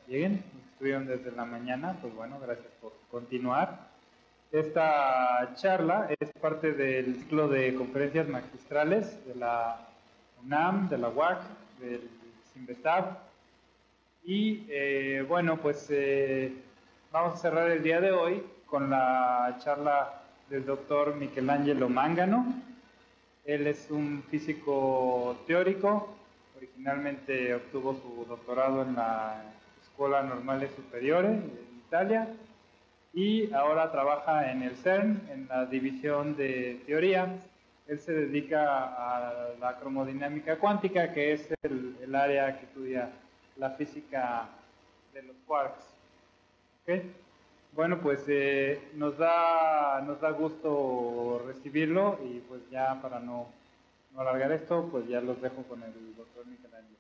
lleguen, estuvieron desde la mañana, pues bueno, gracias por continuar. Esta charla es parte del ciclo de conferencias magistrales de la UNAM, de la UAC, del CIMBESTAB. Y bueno, pues vamos a cerrar el día de hoy con la charla del doctor Michelangelo Mangano. Él es un físico teórico, originalmente obtuvo su doctorado en la Escuela Normale Superiore en Italia y ahora trabaja en el CERN, en la división de teoría. Él se dedica a la cromodinámica cuántica, que es el área que estudia la física de los quarks. ¿Okay? Bueno, pues nos da gusto recibirlo y pues ya para no alargar esto, pues ya los dejo con el doctor Michelangelo.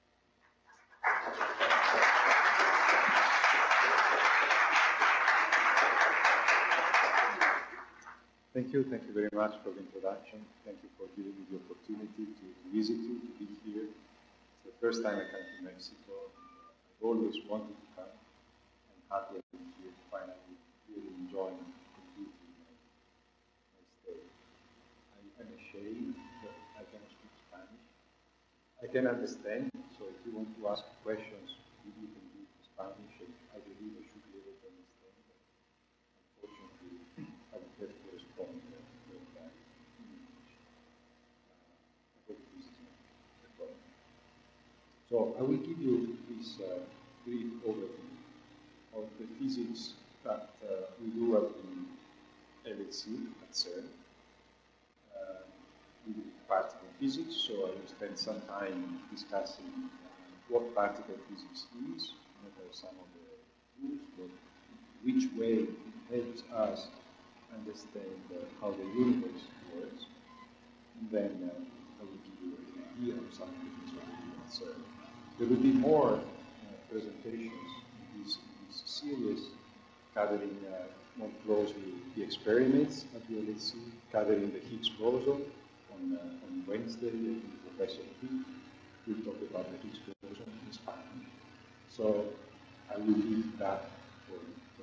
Thank you very much for the introduction. Thank you for giving me the opportunity to visit you, to be here. It's the first time I come to Mexico. I've always wanted to come. I'm happy to be here, finally, really enjoying completely my stay. I'm ashamed that I cannot speak Spanish. I can understand, so if you want to ask questions, you can do it in Spanish, and I believe I should be able to understand, but unfortunately, I would have to respond to that in English. I hope this is not a problem. So I will give you this brief overview of the physics that we do at the LHC at CERN. We do particle physics, so I will spend some time discussing what particle physics is, what are some of the rules, which way it helps us understand how the universe works, and then I will give you an idea of some of the things that we do at CERN. There will be more presentations in this series, covering more closely the experiments at the LHC, covering the Higgs boson. On Wednesday, Professor Heath will talk about the Higgs boson in Spanish. So I will leave that for you.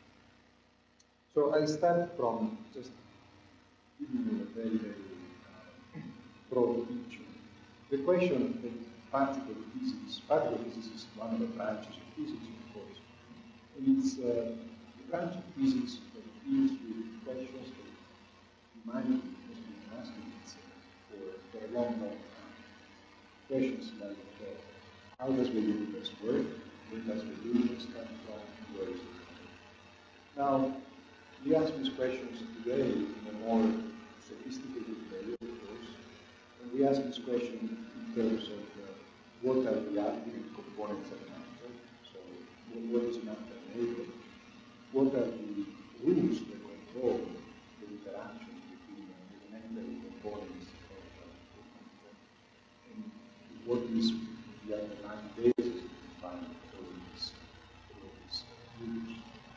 So I start from just giving you a very broad picture. The question of particle physics is one of the branches of physics, of course. And it's the branch of physics that deals with questions that humanity has been asking itself for a long time. Questions like, how does the universe work? Where does the universe come from? Where is it coming? Now, we ask these questions today in a more sophisticated way, of course. And we ask this question in terms of what are the ultimate components of matter? So, what is matter made of? What are the rules that control the interactions between the elementary components of matter? And what is the underlying basis behind all these rules?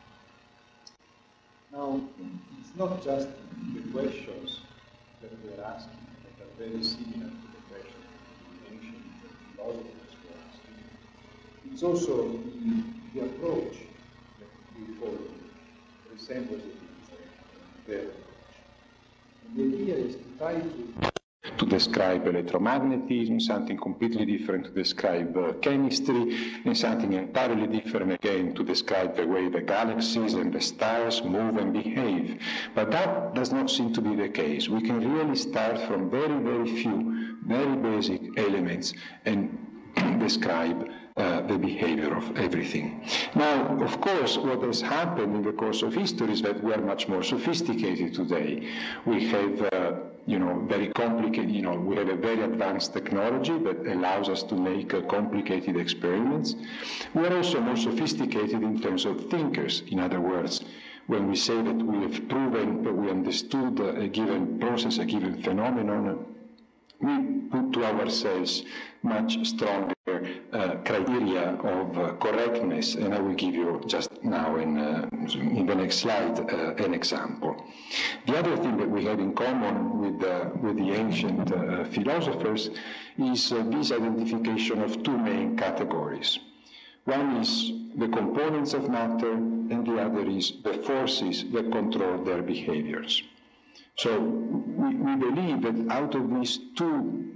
Now, it's not just the questions that we're asking that are very similar to the questions that the ancient philosophers were asking. It's also the approach that we follow resembles their approach. And the idea is to try to describe electromagnetism, something completely different to describe chemistry, and something entirely different again to describe the way the galaxies and the stars move and behave. But that does not seem to be the case. We can really start from very, very few, very basic elements and describe the behavior of everything. Now, of course, what has happened in the course of history is that we are much more sophisticated today. We have very complicated, we have a very advanced technology that allows us to make complicated experiments. We are also more sophisticated in terms of thinkers. In other words, when we say that we have proven that we understood a given process, a given phenomenon, we put to ourselves much stronger criteria of correctness, and I will give you just now in the next slide an example. The other thing that we have in common with the ancient philosophers is this identification of two main categories. One is the components of matter, and the other is the forces that control their behaviors. So we believe that out of these two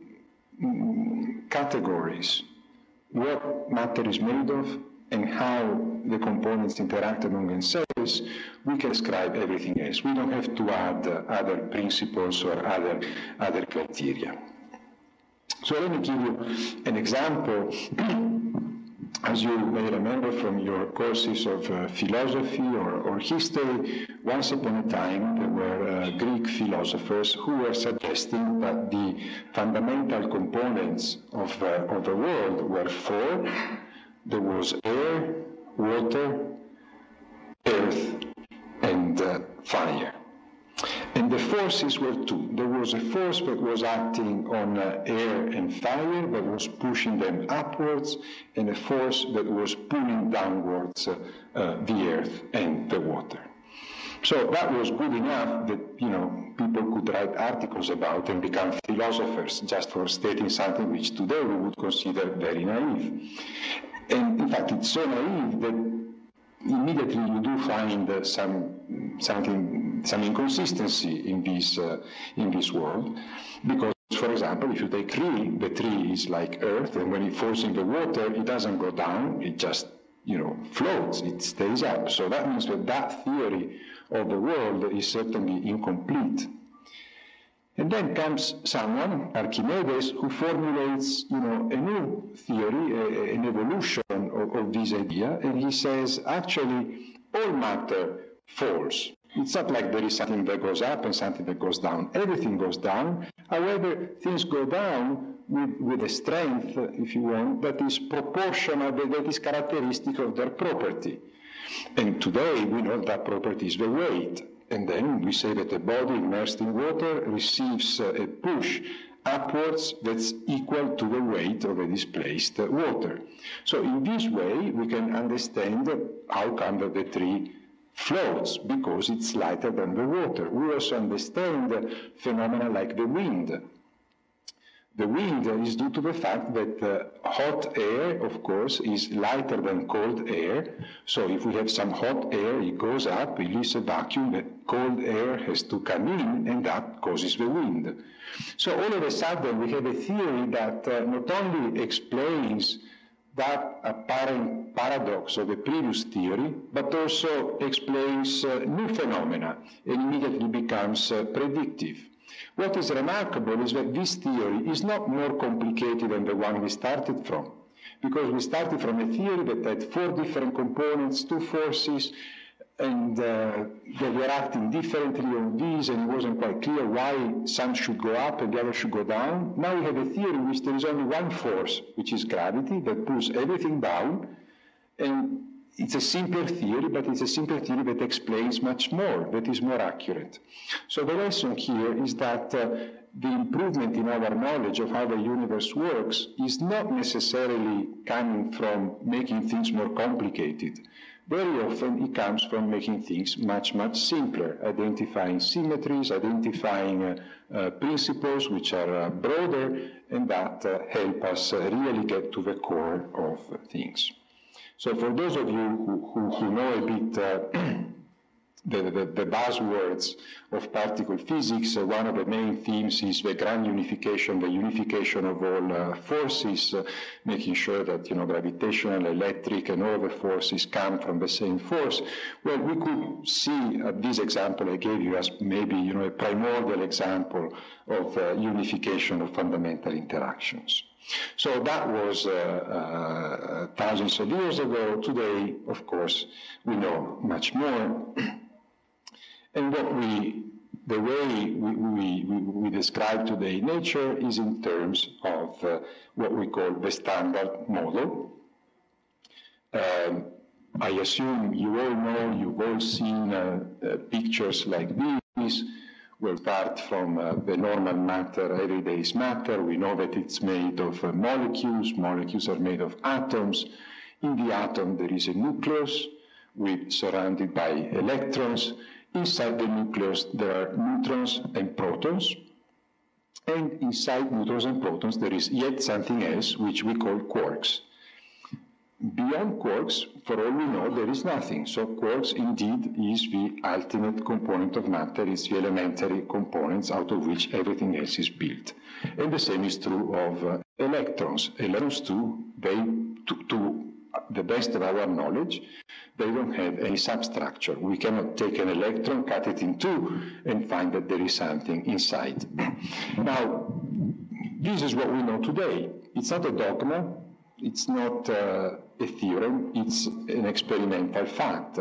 categories, what matter is made of and how the components interact among themselves, we can describe everything else. We don't have to add other principles or other criteria. So let me give you an example. As you may remember from your courses of philosophy or history, once upon a time there were Greek philosophers who were suggesting that the fundamental components of the world were four. There was air, water, earth, and fire. And the forces were two. There was a force that was acting on air and fire, that was pushing them upwards, and a force that was pulling downwards the earth and the water. So that was good enough that, people could write articles about and become philosophers just for stating something which today we would consider very naive. And in fact, it's so naive that immediately you do find some inconsistency in this world, because, for example, if you take tree, the tree is like earth, and when it falls in the water, it doesn't go down, it just floats, it stays up. So that means that theory of the world is certainly incomplete. And then comes someone, Archimedes, who formulates, a new theory, an evolution of this idea, and he says, actually, all matter falls. It's not like there is something that goes up and something that goes down. Everything goes down. However, things go down with a strength, if you want, that is proportional, that is characteristic of their property. And today, we know that property is the weight. And then we say that a body immersed in water receives a push upwards that's equal to the weight of a displaced water. So in this way, we can understand how come that the tree floats, because it's lighter than the water. We also understand phenomena like the wind. The wind is due to the fact that hot air, of course, is lighter than cold air. So if we have some hot air, it goes up, it leaves a vacuum, the cold air has to come in, and that causes the wind. So all of a sudden, we have a theory that not only explains that apparent paradox of the previous theory, but also explains new phenomena and immediately becomes predictive. What is remarkable is that this theory is not more complicated than the one we started from, because we started from a theory that had four different components, two forces, and they were acting differently on these, and it wasn't quite clear why some should go up and the other should go down. Now we have a theory in which there is only one force, which is gravity, that pulls everything down, and it's a simpler theory, but it's a simpler theory that explains much more, that is more accurate. So the lesson here is that the improvement in our knowledge of how the universe works is not necessarily coming from making things more complicated. Very often it comes from making things much, much simpler, identifying symmetries, identifying principles which are broader, and that help us really get to the core of things. So for those of you who know a bit the buzzwords of particle physics, one of the main themes is the grand unification, the unification of all forces, making sure that gravitational, electric, and all the forces come from the same force. Well, we could see this example I gave you as maybe a primordial example of unification of fundamental interactions. So that was thousands of years ago. Today, of course, we know much more. And the way we describe today nature is in terms of what we call the Standard Model. I assume you all know, you've all seen pictures like this. We'll start from the normal matter, everyday matter. We know that it's made of molecules. Molecules are made of atoms. In the atom, there is a nucleus surrounded by electrons. Inside the nucleus, there are neutrons and protons. And inside neutrons and protons, there is yet something else, which we call quarks. beyond quarks, for all we know, there is nothing. So quarks indeed is the ultimate component of matter, it's the elementary components out of which everything else is built. And the same is true of electrons. Electrons too, to the best of our knowledge, they don't have any substructure. We cannot take an electron, cut it in two, and find that there is something inside. Now, this is what we know today. It's not a dogma, it's not a theorem, it's an experimental fact.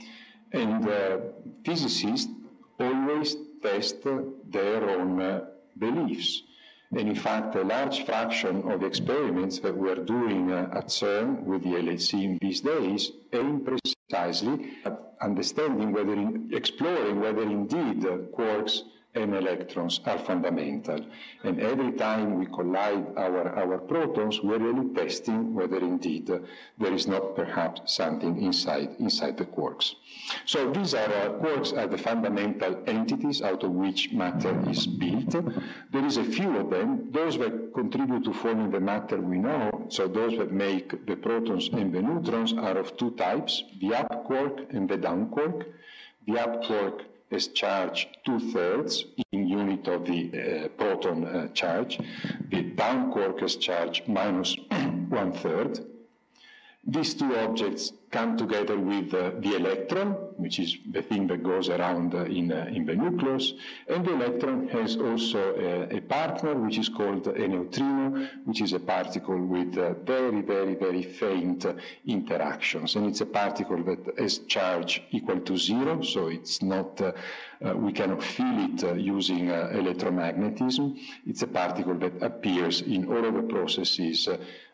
And physicists always test their own beliefs. And in fact, a large fraction of experiments that we're doing at CERN with the LHC in these days aim precisely at understanding exploring whether indeed quarks and electrons are fundamental. And every time we collide our protons, we're really testing whether indeed there is not perhaps something inside the quarks. So these are quarks are the fundamental entities out of which matter is built. There is a few of them, those that contribute to forming the matter we know, so those that make the protons and the neutrons are of two types, the up quark and the down quark. The up quark is charge 2/3 in unit of the proton charge. The down quark is charge minus 1/3. These two objects come together with the electron, which is the thing that goes around in the nucleus, and the electron has also a partner, which is called a neutrino, which is a particle with very, very, very faint interactions. And it's a particle that has charge equal to 0, so it's not, we cannot feel it using electromagnetism. It's a particle that appears in all of the processes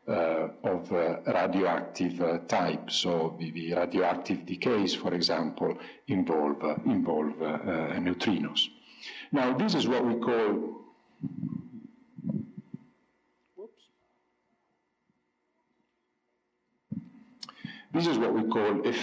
of radioactive type. So the radioactive decays, for example, involve neutrinos. Now, this is what we call this is what we call a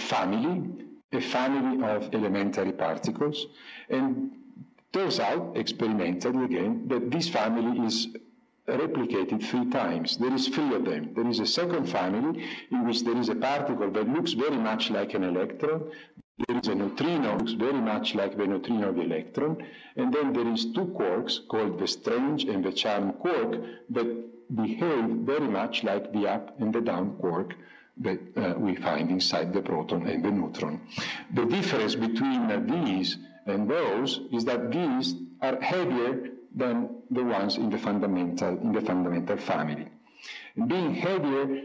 family of elementary particles, and turns out, experimentally again, that this family is replicated 3 times. There is 3 of them. There is a second family in which there is a particle that looks very much like an electron. There is a neutrino that looks very much like the neutrino of the electron. And then there is 2 quarks called the strange and the charm quark that behave very much like the up and the down quark that we find inside the proton and the neutron. The difference between these and those is that these are heavier than the ones in the fundamental family. And being heavier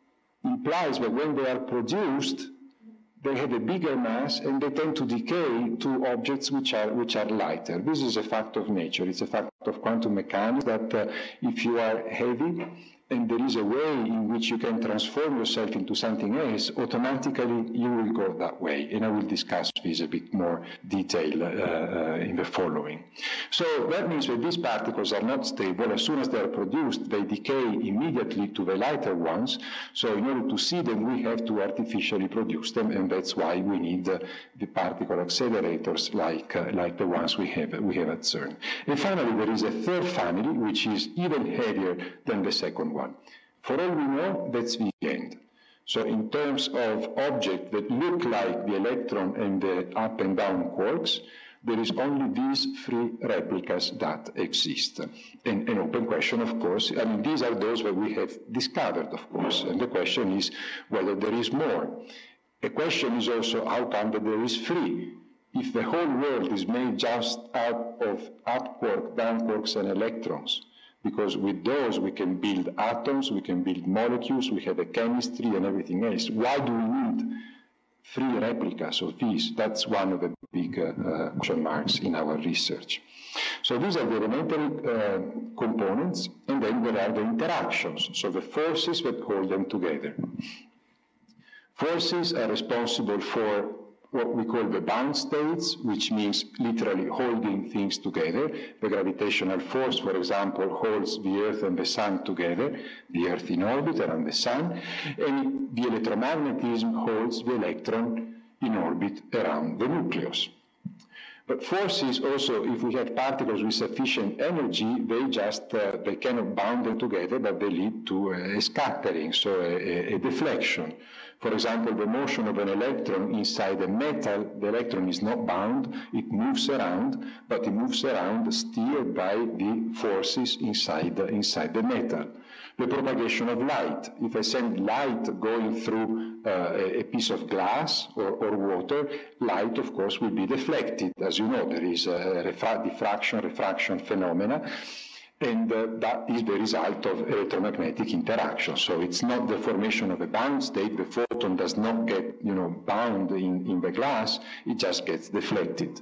implies that when they are produced, they have a bigger mass and they tend to decay to objects which are lighter. This is a fact of nature. It's a fact of quantum mechanics that if you are heavy and there is a way in which you can transform yourself into something else, automatically you will go that way. And I will discuss this a bit more detail in the following. So that means that these particles are not stable. As soon as they are produced, they decay immediately to the lighter ones. So in order to see them, we have to artificially produce them, and that's why we need the particle accelerators like the ones we have at CERN. And finally, there is a third family, which is even heavier than the second one. For all we know, that's the end. So in terms of objects that look like the electron and the up and down quarks, there is only these 3 replicas that exist. And an open question, of course, I mean, these are those that we have discovered, of course, and the question is whether there is more. The question is also how come that there is 3? If the whole world is made just out of up quark, down quarks, and electrons, because with those we can build atoms, we can build molecules, we have a chemistry and everything else. Why do we need 3 replicas of these? That's one of the big question marks in our research. So these are the elementary components, and then there are the interactions, so the forces that hold them together. Forces are responsible for what we call the bound states, which means literally holding things together. The gravitational force, for example, holds the Earth and the Sun together, the Earth in orbit around the Sun, and the electromagnetism holds the electron in orbit around the nucleus. But forces also, if we have particles with sufficient energy, they cannot bound them together, but they lead to a scattering, so a deflection. For example, the motion of an electron inside a metal, the electron is not bound, it moves around, but it moves around steered by the forces inside the metal. The propagation of light. If I send light going through a piece of glass or water, light, of course, will be deflected. As you know, there is a diffraction-refraction phenomena, and that is the result of electromagnetic interaction. So it's not the formation of a bound state. The photon does not get, bound in the glass. It just gets deflected.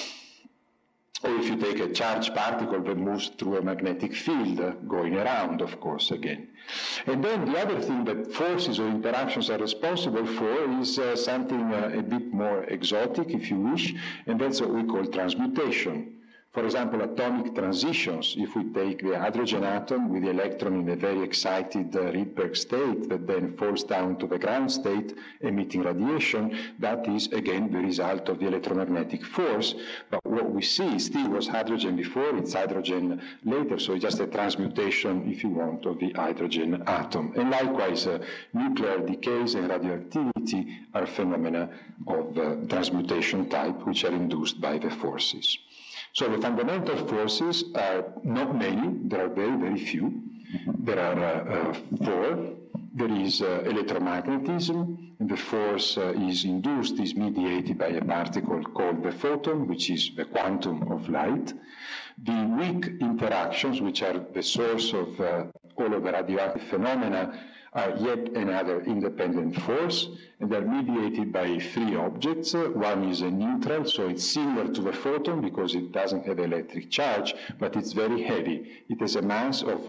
Or if you take a charged particle that moves through a magnetic field going around, of course, again. And then the other thing that forces or interactions are responsible for is something a bit more exotic, if you wish, and that's what we call transmutation. For example, atomic transitions. If we take the hydrogen atom with the electron in a very excited Rydberg state that then falls down to the ground state, emitting radiation, that is, again, the result of the electromagnetic force. But what we see still was hydrogen before, it's hydrogen later, so it's just a transmutation, if you want, of the hydrogen atom. And likewise, nuclear decays and radioactivity are phenomena of transmutation type, which are induced by the forces. So the fundamental forces are not many, there are very, very few. There are four. There is electromagnetism, and the force is mediated by a particle called the photon, which is the quantum of light. The weak interactions, which are the source of all of the radioactive phenomena, are yet another independent force, and they're mediated by three objects. One is a neutral, so it's similar to the photon because it doesn't have electric charge, but it's very heavy. It has a mass of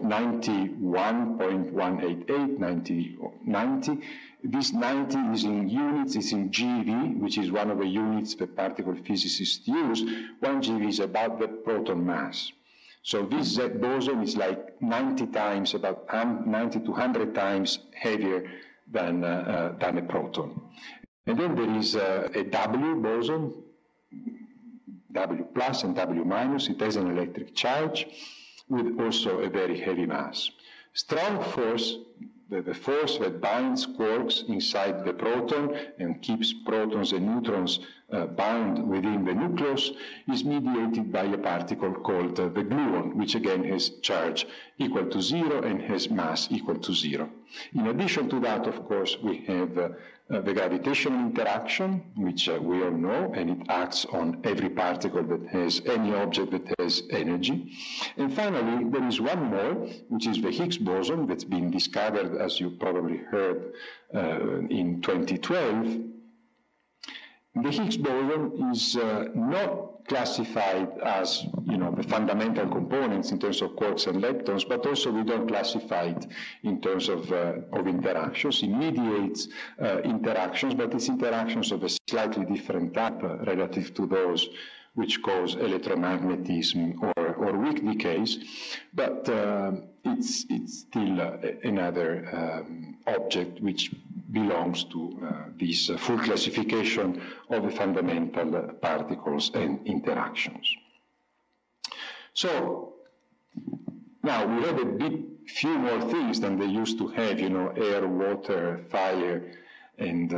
91.188, 90. This 90 is in units, it's in GeV, which is one of the units that particle physicists use. 1 GeV is about the proton mass. So this Z boson is like 90 times, about 90 to 100 times heavier than a proton. And then there is a W boson, W plus and W minus. It has an electric charge with also a very heavy mass. Strong force, the force that binds quarks inside the proton and keeps protons and neutrons bound within the nucleus, is mediated by a particle called the gluon, which again has charge equal to 0 and has mass equal to 0. In addition to that, of course, we have the gravitational interaction, which we all know, and it acts on every particle that has any object that has energy. And finally, there is one more, which is the Higgs boson, that's been discovered, as you probably heard, in 2012. The Higgs boson is not classified as, the fundamental components in terms of quarks and leptons, but also we don't classify it in terms of interactions. It mediates interactions, but it's interactions of a slightly different type relative to those which cause electromagnetism or weak decays, but it's still another object which belongs to this full classification of the fundamental particles and interactions. So now we have few more things than they used to have, air, water, fire, and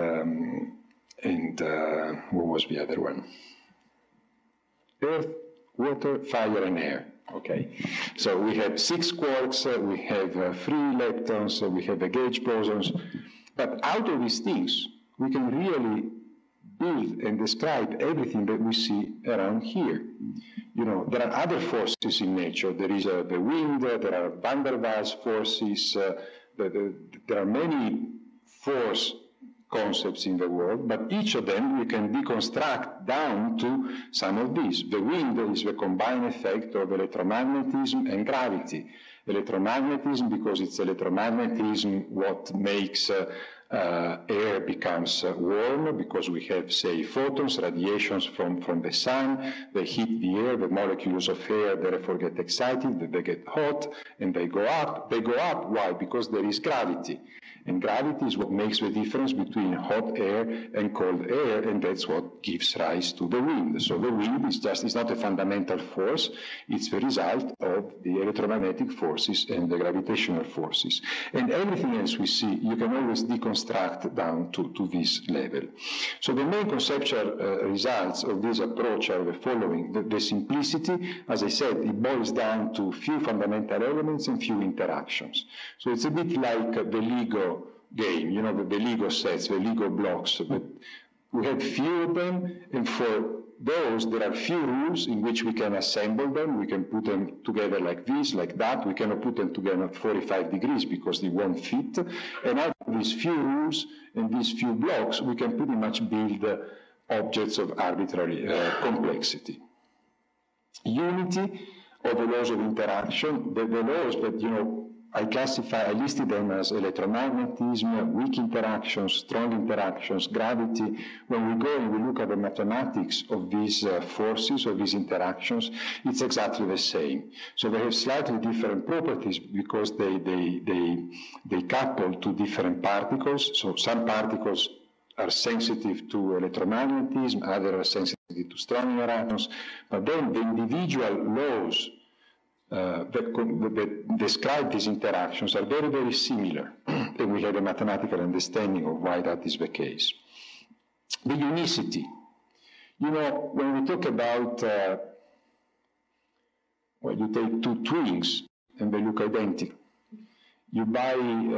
what was the other one? Earth, water, fire, and air. Okay, so we have 6 quarks, we have 3 leptons, we have the gauge bosons, but out of these things, we can really build and describe everything that we see around here. There are other forces in nature. There is the wind, there are van der Waals forces, there are many force concepts in the world, but each of them we can deconstruct down to some of these. The wind is the combined effect of electromagnetism and gravity. Electromagnetism, because it's electromagnetism what makes air becomes warm because we have, say, photons, radiations from the sun. They hit the air, the molecules of air therefore get excited, they get hot, and they go up. They go up, why? Because there is gravity. And gravity is what makes the difference between hot air and cold air, and that's what gives rise to the wind. So the wind is not a fundamental force, it's the result of the electromagnetic forces and the gravitational forces. And everything else we see, you can always deconstruct down to this level. So the main conceptual results of this approach are the following. The simplicity, as I said, it boils down to few fundamental elements and few interactions. So it's a bit like the Lego game, you know, the Lego sets, the Lego blocks. But we have few of them, and for those, there are few rules in which we can assemble them. We can put them together like this, like that. We cannot put them together at 45 degrees because they won't fit. And out of these few rules and these few blocks, we can pretty much build objects of arbitrary complexity. Unity of the laws of interaction, the laws that, you know, I listed them as electromagnetism, weak interactions, strong interactions, gravity. When we go and we look at the mathematics of these forces, of these interactions, it's exactly the same. So they have slightly different properties because they couple to different particles. So some particles are sensitive to electromagnetism, others are sensitive to strong interactions, but then the individual laws that describe these interactions are very, very similar, and we have a mathematical understanding of why that is the case. The unicity. You know, when we talk about, well, you take two twins and they look identical. You buy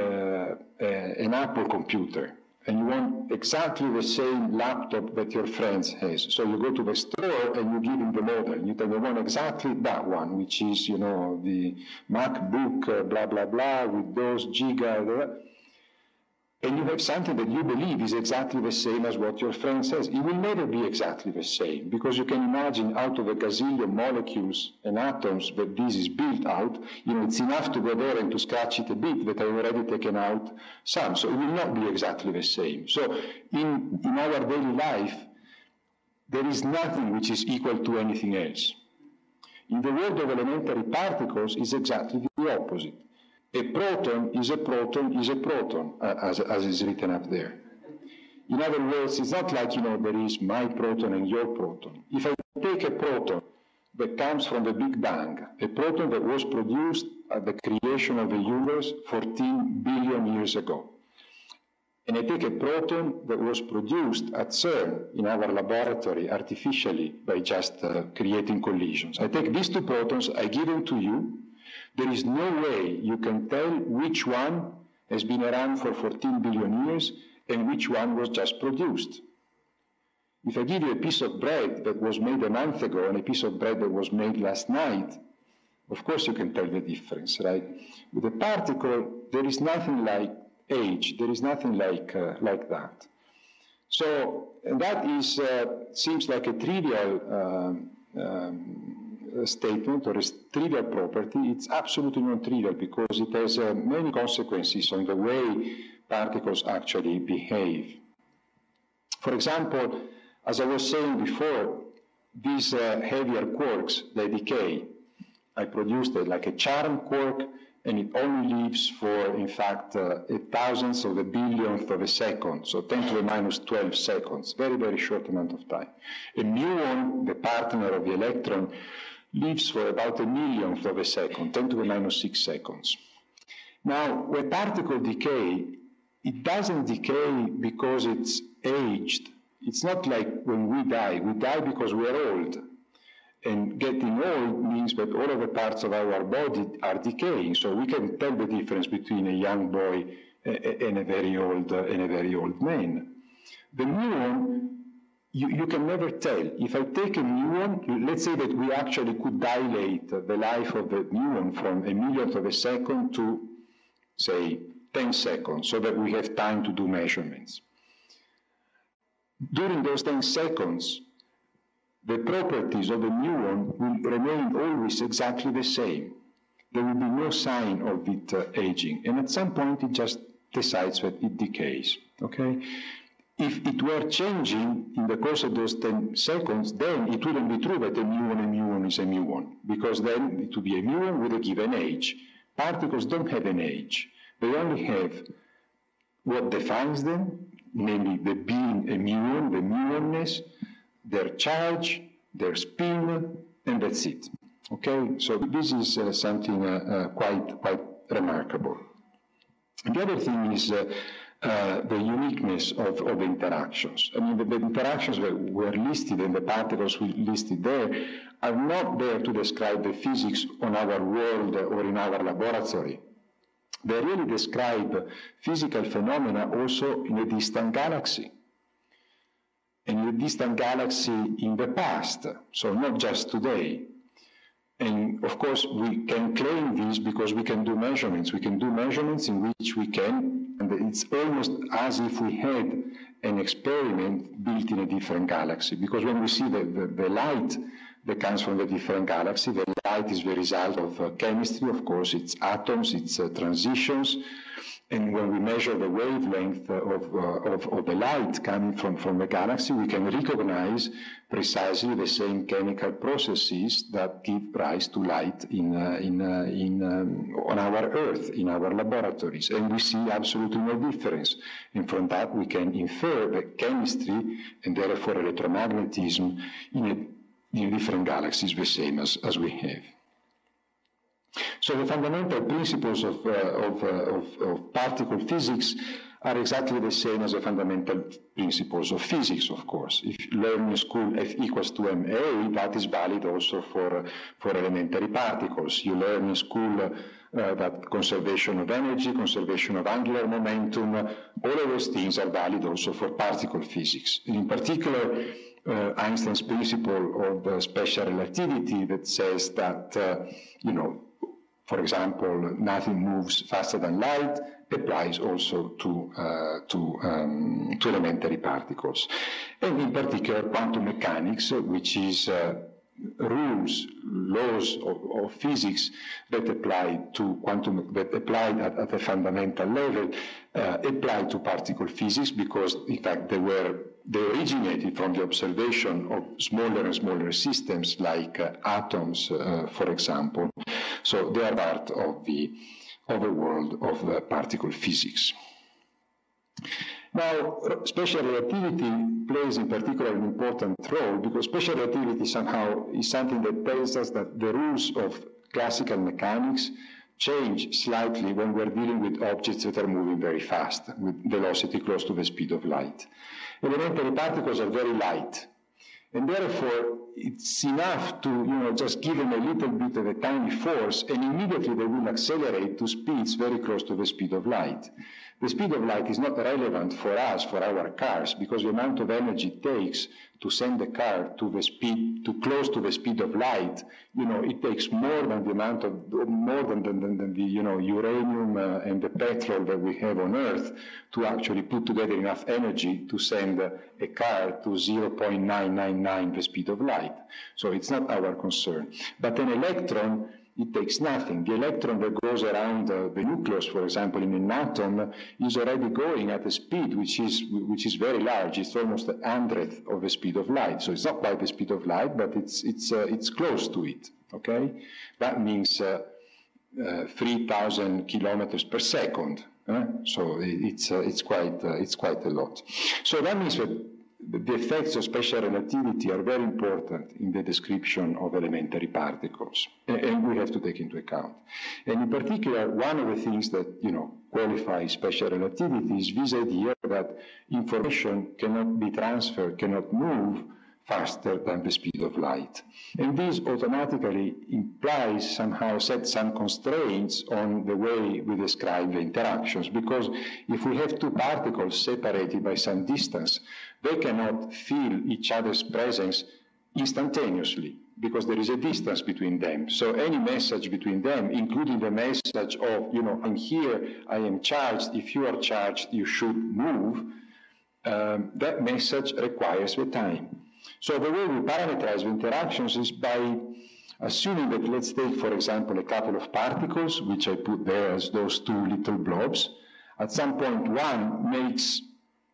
an Apple computer, and you want exactly the same laptop that your friend has. So you go to the store and you give him the model. You tell him, I want exactly that one, which is, you know, the MacBook, blah, blah, blah, with those giga, and you have something that you believe is exactly the same as what your friend says. It will never be exactly the same, because you can imagine out of a gazillion molecules and atoms that this is built out, you know, it's enough to go there and to scratch it a bit that I've already taken out some. So it will not be exactly the same. So in our daily life, there is nothing which is equal to anything else. In the world of elementary particles, it's exactly the opposite. A proton is a proton is a proton, as is written up there. In other words, it's not like, you know, there is my proton and your proton. If I take a proton that comes from the Big Bang, a proton that was produced at the creation of the universe 14 billion years ago, and I take a proton that was produced at CERN in our laboratory artificially by just creating collisions. I take these two protons, I give them to you. There is no way you can tell which one has been around for 14 billion years and which one was just produced. If I give you a piece of bread that was made a month ago and a piece of bread that was made last night, of course you can tell the difference, right? With a particle, there is nothing like age, there is nothing like that. So, and that is, seems like a trivial statement or a trivial property. It's absolutely non-trivial because it has many consequences on the way particles actually behave. For example, as I was saying before, these heavier quarks, they decay. I produced like a charm quark, and it only lives for, in fact, a thousandth of a billionth of a second, so 10 to the minus 12 seconds, very, very short amount of time. A muon, the partner of the electron, lives for about a millionth of a second, 10 to the minus 6 seconds. Now, when particles decay, it doesn't decay because it's aged. It's not like when we die because we are old. And getting old means that all of the parts of our body are decaying, so we can tell the difference between a young boy and a very old man. The muon, you can never tell. If I take a muon, let's say that we actually could dilate the life of the muon from a millionth of a second to, say, 10 seconds, so that we have time to do measurements. During those 10 seconds, the properties of the muon will remain always exactly the same. There will be no sign of it aging, and at some point it just decides that it decays. okay? If it were changing in the course of those 10 seconds, then it wouldn't be true that a muon is a muon, because then it would be a muon with a given age. Particles don't have an age. They only have what defines them, namely the being a muon, the muonness, their charge, their spin, and that's it. Okay, so this is something quite remarkable. And the other thing is the uniqueness of interactions. I mean, the interactions that were listed and the particles we listed there are not there to describe the physics on our world or in our laboratory. They really describe physical phenomena also in a distant galaxy. And in a distant galaxy in the past, so not just today. And of course, we can claim this because we can do measurements. We can do measurements in which we can, and it's almost as if we had an experiment built in a different galaxy. Because when we see the light that comes from the different galaxy, the light is the result of chemistry, of course, it's atoms, it's transitions. And when we measure the wavelength of the light coming from the galaxy, we can recognize precisely the same chemical processes that give rise to light on our Earth, in our laboratories. And we see absolutely no difference. And from that, we can infer that chemistry and therefore electromagnetism in different galaxies the same as we have. So the fundamental principles of particle physics are exactly the same as the fundamental principles of physics, of course. If you learn in school F equals to ma, that is valid also for elementary particles. You learn in school that conservation of energy, conservation of angular momentum, all of those things are valid also for particle physics. And in particular, Einstein's principle of special relativity that says that, for example, nothing moves faster than light, applies also to elementary particles. And in particular, quantum mechanics, which is laws of physics that apply to that applied at a fundamental level, apply to particle physics because, in fact, they originated from the observation of smaller and smaller systems like atoms, for example. So they are part of the world of particle physics. Now, special relativity plays in particular an important role because special relativity somehow is something that tells us that the rules of classical mechanics change slightly when we're dealing with objects that are moving very fast, with velocity close to the speed of light. Elementary particles are very light, and therefore it's enough to just give them a little bit of a tiny force, and immediately they will accelerate to speeds very close to the speed of light. The speed of light is not relevant for us, for our cars, because the amount of energy it takes to send the car to close to the speed of light, it takes more than the uranium and the petrol that we have on Earth to actually put together enough energy to send a car to 0.999 the speed of light. So it's not our concern. But an electron, it takes nothing. The electron that goes around the nucleus, for example, in an atom, is already going at a speed which is very large. It's almost the 100th of the speed of light. So it's not quite the speed of light, but it's close to it. Okay, that means 3,000 kilometers per second. So it's quite a lot. So that means that the effects of special relativity are very important in the description of elementary particles, and we have to take into account. And in particular, one of the things that qualifies special relativity is this idea that information cannot be transferred, cannot move faster than the speed of light. And this automatically implies somehow set some constraints on the way we describe the interactions, because if we have two particles separated by some distance, they cannot feel each other's presence instantaneously, because there is a distance between them. So any message between them, including the message of, I'm here, I am charged, if you are charged, you should move, that message requires the time. So the way we parameterize the interactions is by assuming that, let's take, for example, a couple of particles, which I put there as those two little blobs. At some point, one makes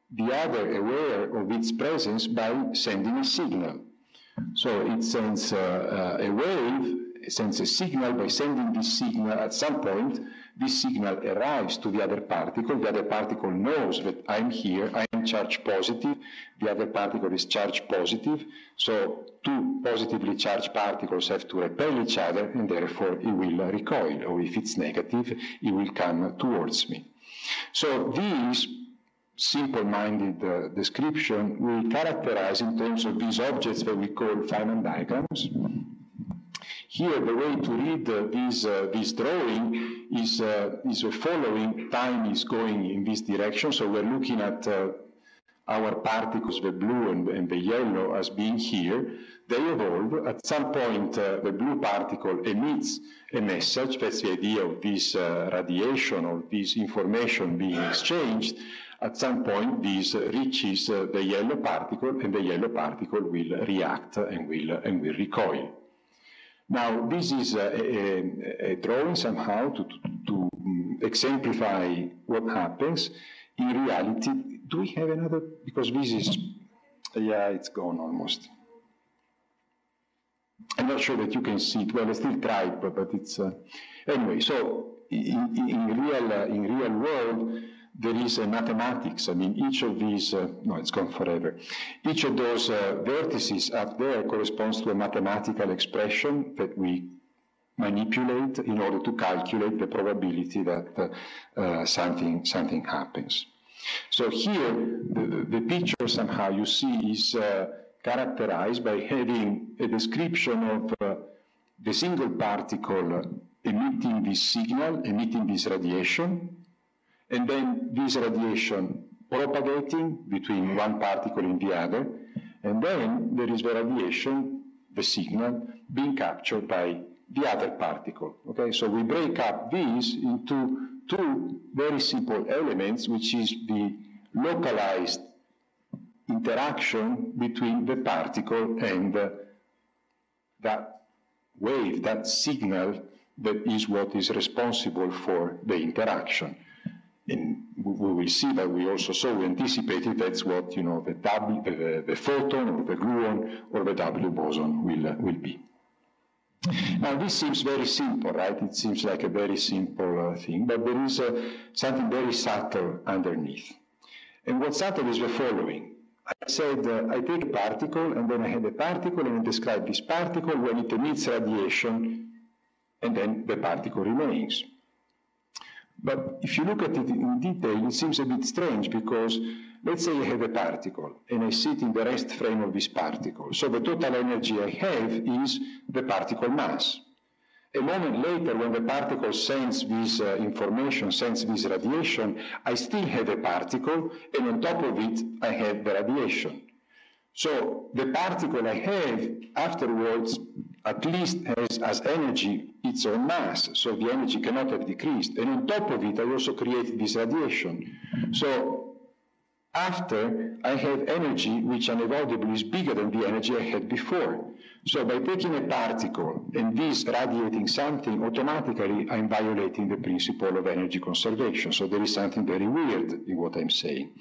the other aware of its presence by sending a signal. So it sends a wave, it sends a signal. By sending this signal at some point, this signal arrives to the other particle knows that I'm here, I'm charged positive, the other particle is charged positive, so two positively charged particles have to repel each other, and therefore it will recoil, or if it's negative, it will come towards me. So these simple-minded description we characterize in terms of these objects that we call Feynman diagrams. Here, the way to read this drawing is the following. Time is going in this direction, so we're looking at our particles, the blue and the yellow, as being here. They evolve. At some point, the blue particle emits a message. That's the idea of this radiation or this information being exchanged. At some point, this reaches the yellow particle, and the yellow particle will react and will recoil. Now, this is a drawing somehow to exemplify what happens. In reality, do we have another? Because this is, yeah, it's gone almost. I'm not sure that you can see it. Well, I still tried, but it's anyway. So in real world, there is a mathematics. I mean, each of these, no, it's gone forever. Each of those vertices up there corresponds to a mathematical expression that we manipulate in order to calculate the probability that something happens. So here, the picture somehow you see is characterized by having a description of the single particle emitting this signal, emitting this radiation, and then this radiation propagating between one particle and the other, and then there is the radiation, the signal, being captured by the other particle. Okay, so we break up these into two very simple elements, which is the localized interaction between the particle and that wave, that signal, that is what is responsible for the interaction. And we will see that we also saw, we anticipated that's what, you know, the photon or the gluon or the W boson will be. Now, this seems very simple, right? It seems like a very simple thing, but there is something very subtle underneath. And what's subtle is the following. I said, I take a particle, and then I have a particle, and I describe this particle when it emits radiation, and then the particle remains. But if you look at it in detail, it seems a bit strange, because let's say I have a particle, and I sit in the rest frame of this particle. So the total energy I have is the particle mass. A moment later, when the particle sends this information, sends this radiation, I still have a particle, and on top of it, I have the radiation. So the particle I have afterwards at least has as energy its own mass, so the energy cannot have decreased. And on top of it, I also created this radiation. So after, I have energy which unavoidably is bigger than the energy I had before. So by taking a particle and this radiating something, automatically I'm violating the principle of energy conservation. So there is something very weird in what I'm saying.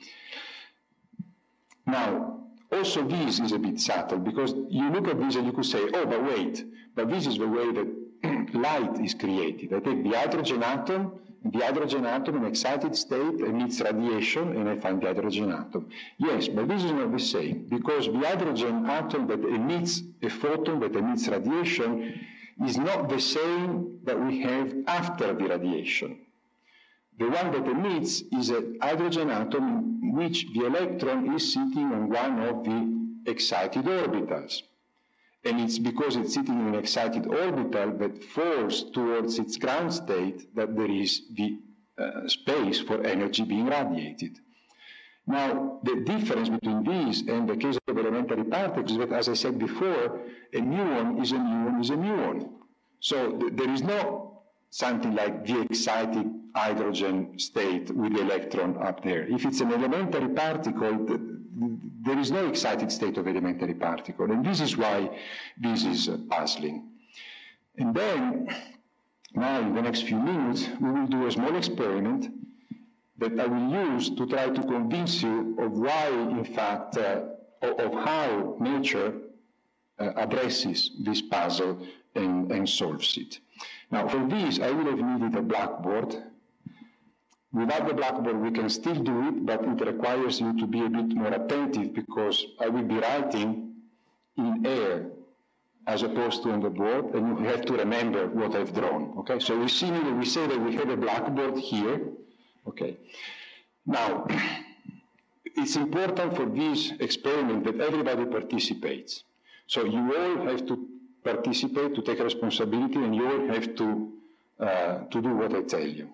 Now, also this is a bit subtle, because you look at this and you could say, oh, but wait, but this is the way that light is created. I take the hydrogen atom in excited state emits radiation, and I find the hydrogen atom. Yes, but this is not the same, because the hydrogen atom that emits a photon, that emits radiation, is not the same that we have after the radiation. The one that emits is a hydrogen atom in which the electron is sitting on one of the excited orbitals. And it's because it's sitting in an excited orbital that falls towards its ground state that there is the space for energy being radiated. Now, the difference between these and the case of elementary particles is that, as I said before, a muon is a muon is a muon. So there is no something like the excited hydrogen state with the electron up there. If it's an elementary particle, there is no excited state of elementary particle, and this is why this is puzzling. And then, now in the next few minutes, we will do a small experiment that I will use to try to convince you of why, in fact, of how nature addresses this puzzle and solves it. Now, for this, I would have needed a blackboard. Without the blackboard, we can still do it, but it requires you to be a bit more attentive because I will be writing in air as opposed to on the board, and you have to remember what I've drawn, okay? So we say that we have a blackboard here, okay? Now, it's important for this experiment that everybody participates. So you all have to participate, to take responsibility, and you all have to do what I tell you.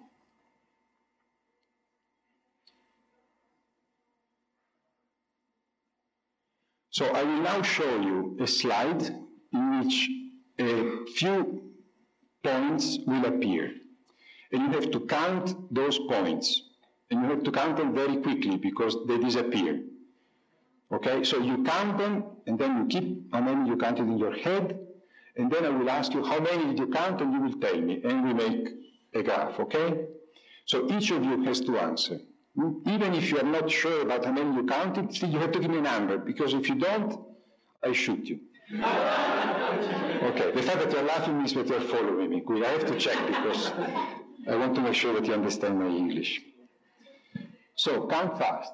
So I will now show you a slide in which a few points will appear. And you have to count those points. And you have to count them very quickly because they disappear. Okay, so you count them, and then you keep how many you counted in your head, and then I will ask you how many did you count, and you will tell me, and we make a graph, okay? So each of you has to answer. Even if you are not sure about how many you counted, still you have to give me a number, because if you don't, I shoot you. Okay, the fact that you're laughing means that you're following me. Good, I have to check, because I want to make sure that you understand my English. So, count fast.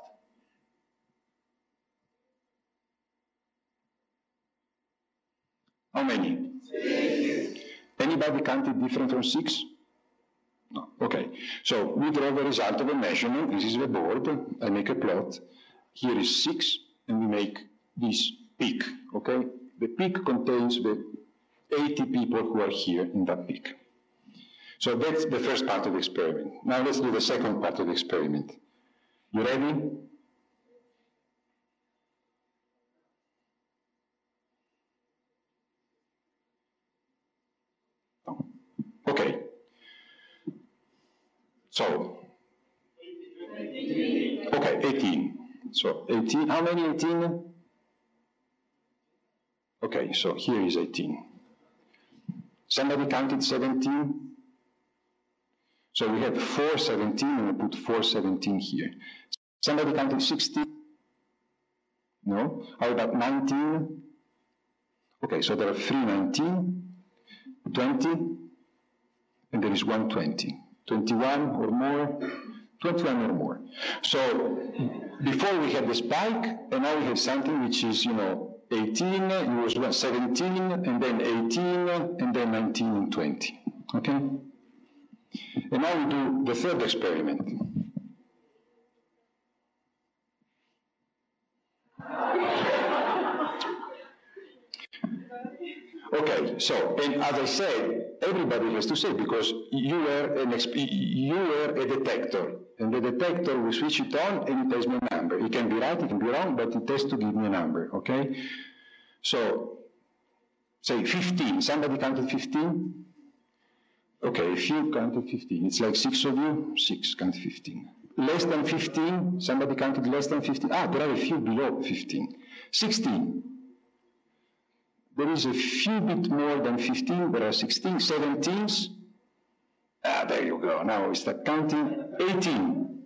How many? 6. Anybody counted different from 6? No. Okay. So we draw the result of a measurement. This is the board. I make a plot. Here is 6, and we make this peak. Okay? The peak contains the 80 people who are here in that peak. So that's the first part of the experiment. Now let's do the second part of the experiment. You ready? Okay. So, okay, 18. So 18, how many 18? Okay, so here is 18. Somebody counted 17? So we have 4 17, and we put 4 17 here. Somebody counted 16? No? How about 19? Okay, so there are 3 19, 20, and there is 1 20. 21 or more, 21 or more. So before we had the spike, and now we have something which is, 18, it was 17, and then 18, and then 19 and 20. Okay? And now we do the third experiment. Okay, so, and as I said, everybody has to say, because you were a detector, and the detector will switch it on and it tells me a number. It can be right, it can be wrong, but it has to give me a number, okay? So, say 15. Somebody counted 15? Okay, if you counted 15, it's like 6 of you, 6 counted 15. Less than 15, somebody counted less than 15. There are a few below 15. 16. There is a few bit more than 15, there are 16, 17s. There you go, now we start counting. 18.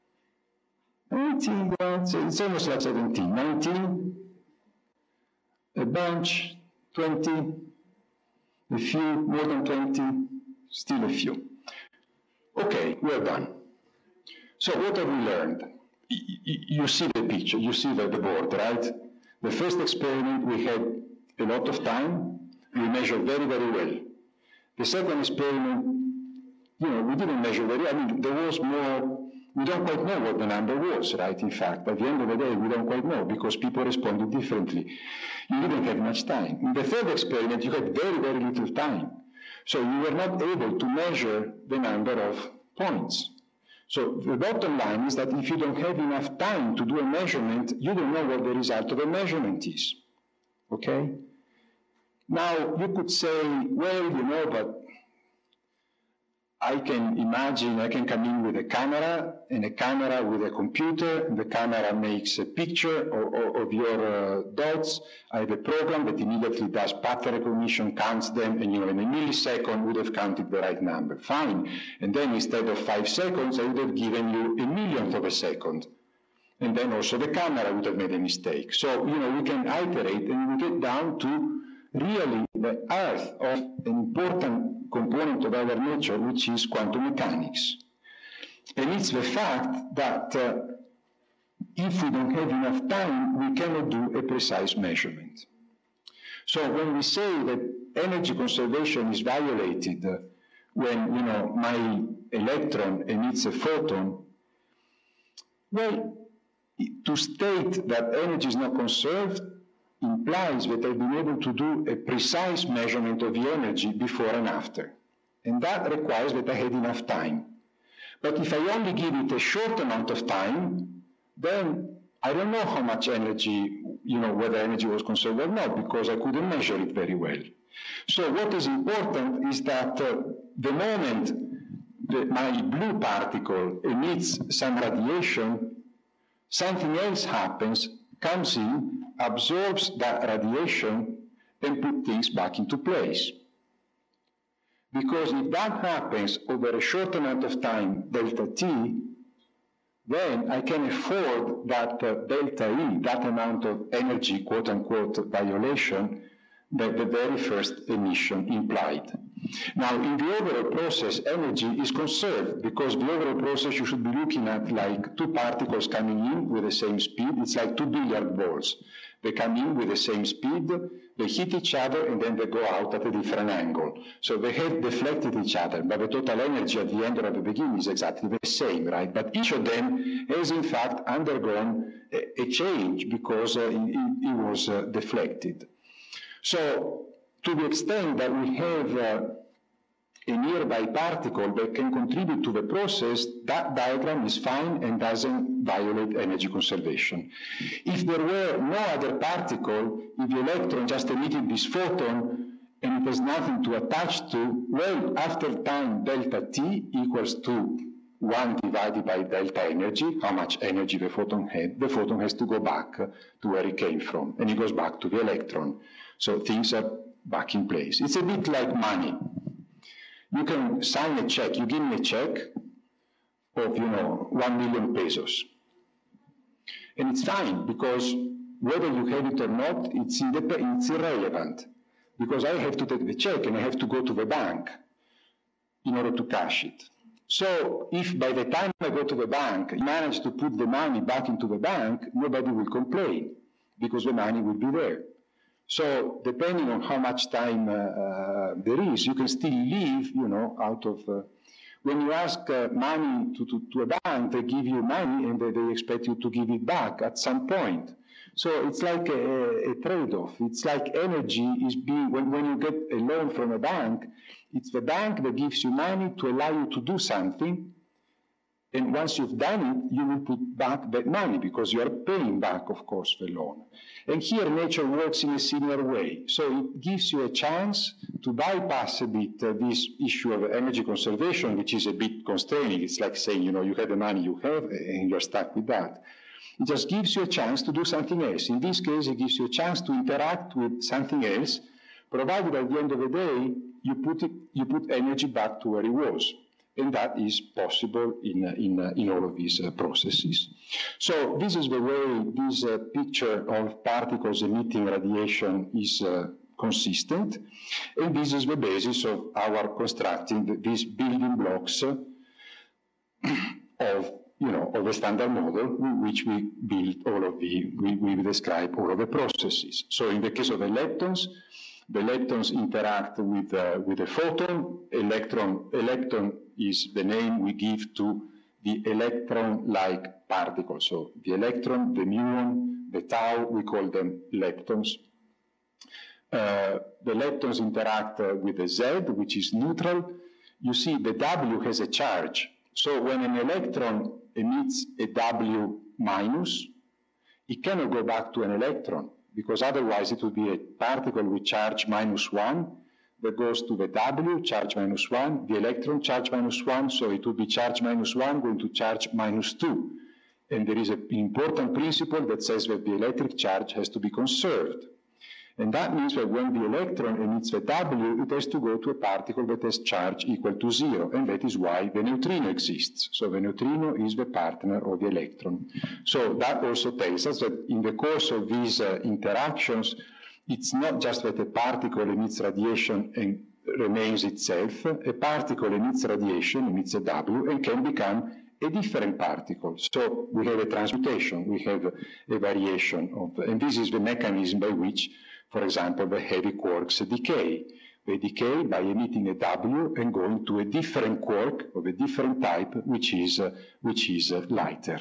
18, it's almost like 17. 19, a bunch, 20, a few, more than 20, still a few. Okay, we're done. So what have we learned? You see the picture, you see the board, right? The first experiment we had a lot of time, we measured very, very well. The second experiment, we didn't measure very well. There was more, we don't quite know what the number was, right? In fact, at the end of the day, we don't quite know because people responded differently. You didn't have much time. In the third experiment, you had very, very little time. So you were not able to measure the number of points. So the bottom line is that if you don't have enough time to do a measurement, you don't know what the result of a measurement is. Okay? Now, you could say, well, but I can imagine I can come in with a camera, and a camera with a computer. The camera makes a picture of your dots. I have a program that immediately does pattern recognition, counts them, and in a millisecond would have counted the right number. Fine. And then instead of 5 seconds, I would have given you a millionth of a second. And then also the camera would have made a mistake. So, we can iterate and we get down to really the earth of an important component of our nature, which is quantum mechanics. And it's the fact that if we don't have enough time, we cannot do a precise measurement. So when we say that energy conservation is violated when, my electron emits a photon, well, to state that energy is not conserved implies that I've been able to do a precise measurement of the energy before and after. And that requires that I had enough time. But if I only give it a short amount of time, then I don't know how much energy, whether energy was conserved or not, because I couldn't measure it very well. So what is important is that the moment that my blue particle emits some radiation, something else happens, comes in, absorbs that radiation, and puts things back into place. Because if that happens over a short amount of time, delta t, then I can afford that delta E, that amount of energy, quote-unquote, violation, that the very first emission implied. Now, in the overall process, energy is conserved, because the overall process you should be looking at like two particles coming in with the same speed. It's like two billiard balls. They come in with the same speed, they hit each other, and then they go out at a different angle. So they have deflected each other, but the total energy at the end or at the beginning is exactly the same, right? But each of them has, in fact, undergone a change because it was deflected. So, to the extent that we have a nearby particle that can contribute to the process, that diagram is fine and doesn't violate energy conservation. If there were no other particle, if the electron just emitted this photon and it has nothing to attach to, well, after time delta t equals to 1 divided by delta energy, how much energy the photon had, the photon has to go back to where it came from, and it goes back to the electron. So things are back in place. It's a bit like money. You can sign a check. You give me a check of, 1 million pesos. And it's fine, because whether you have it or not, it's irrelevant. Because I have to take the check and I have to go to the bank in order to cash it. So if by the time I go to the bank, I manage to put the money back into the bank, nobody will complain, because the money will be there. So depending on how much time there is, you can still live, out of... when you ask money to a bank, they give you money and they expect you to give it back at some point. So it's like a trade-off. It's like energy is being... When you get a loan from a bank, it's the bank that gives you money to allow you to do something. And once you've done it, you will put back that money because you are paying back, of course, the loan. And here nature works in a similar way. So it gives you a chance to bypass a bit this issue of energy conservation, which is a bit constraining. It's like saying, you have the money you have and you're stuck with that. It just gives you a chance to do something else. In this case, it gives you a chance to interact with something else, provided at the end of the day, you put energy back to where it was. And that is possible in all of these processes. So this is the way this picture of particles emitting radiation is consistent, and this is the basis of our constructing these building blocks of a standard model, which we build we describe all of the processes. So in the case of electrons, the electrons interact with a photon. Electron is the name we give to the electron-like particle. So the electron, the muon, the tau, we call them leptons. The leptons interact with the Z, which is neutral. You see the W has a charge. So when an electron emits a W minus, it cannot go back to an electron, because otherwise it would be a particle with charge -1 that goes to the W, charge minus 1, the electron, charge minus 1, so it would be charge minus 1 going to charge minus 2. And there is an important principle that says that the electric charge has to be conserved. And that means that when the electron emits the W, it has to go to a particle that has charge equal to 0, and that is why the neutrino exists. So the neutrino is the partner of the electron. So that also tells us that in the course of these interactions, it's not just that a particle emits radiation and remains itself. A particle emits radiation, emits a W, and can become a different particle. So we have a transmutation, we have a variation of, and this is the mechanism by which, for example, the heavy quarks decay. They decay by emitting a W and going to a different quark of a different type, which is lighter.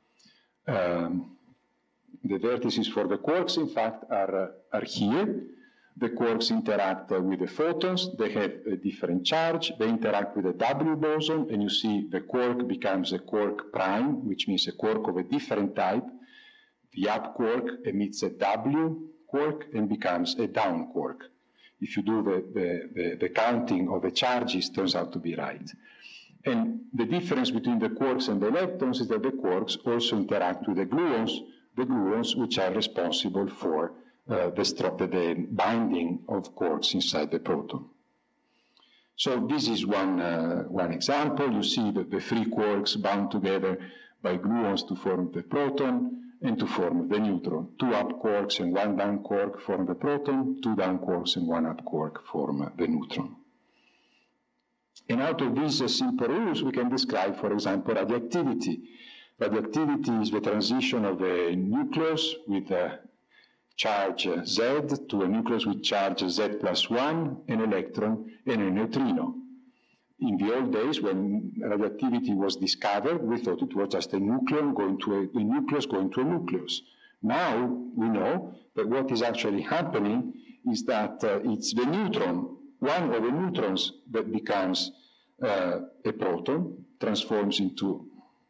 The vertices for the quarks, in fact, are here. The quarks interact with the photons. They have a different charge. They interact with the W boson, and you see the quark becomes a quark prime, which means a quark of a different type. The up quark emits a W quark and becomes a down quark. If you do the counting of the charges, it turns out to be right. And the difference between the quarks and the leptons is that the quarks also interact with the gluons which are responsible for the binding of quarks inside the proton. So this is one example. You see that the three quarks bound together by gluons to form the proton and to form the neutron. Two up quarks and one down quark form the proton, two down quarks and one up quark form the neutron. And out of these simple rules, we can describe, for example, radioactivity. Radioactivity is the transition of a nucleus with a charge Z to a nucleus with charge Z plus 1, an electron, and a neutrino. In the old days, when radioactivity was discovered, we thought it was just a nucleus going to a nucleus. Now we know that what is actually happening is that it's the neutron, one of the neutrons, that becomes a proton, transforms into...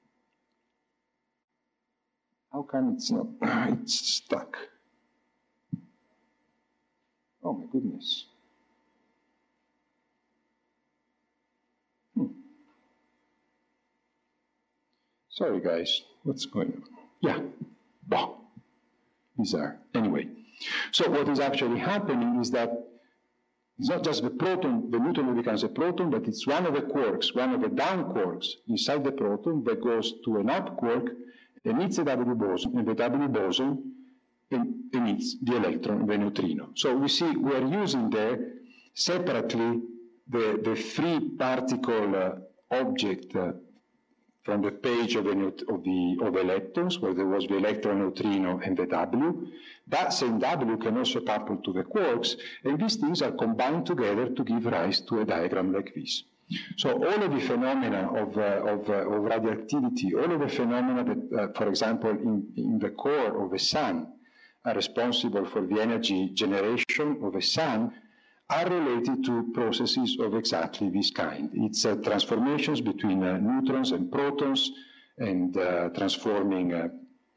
How come it's not? It's stuck. Oh my goodness. Sorry guys, what's going on? Yeah, bah. Bizarre. Anyway, so what is actually happening is that it's not just the proton, the neutron that becomes a proton, but it's one of the quarks, one of the down quarks inside the proton that goes to an up quark, emits a W boson, and the W boson emits the electron, the neutrino. So we see we are using there separately the free particle object from the page of electrons, where there was the electron, neutrino, and the W. That same W can also couple to the quarks, and these things are combined together to give rise to a diagram like this. So all of the phenomena of radioactivity, all of the phenomena that, for example, in the core of the sun are responsible for the energy generation of the sun, are related to processes of exactly this kind. It's transformations between neutrons and protons, and transforming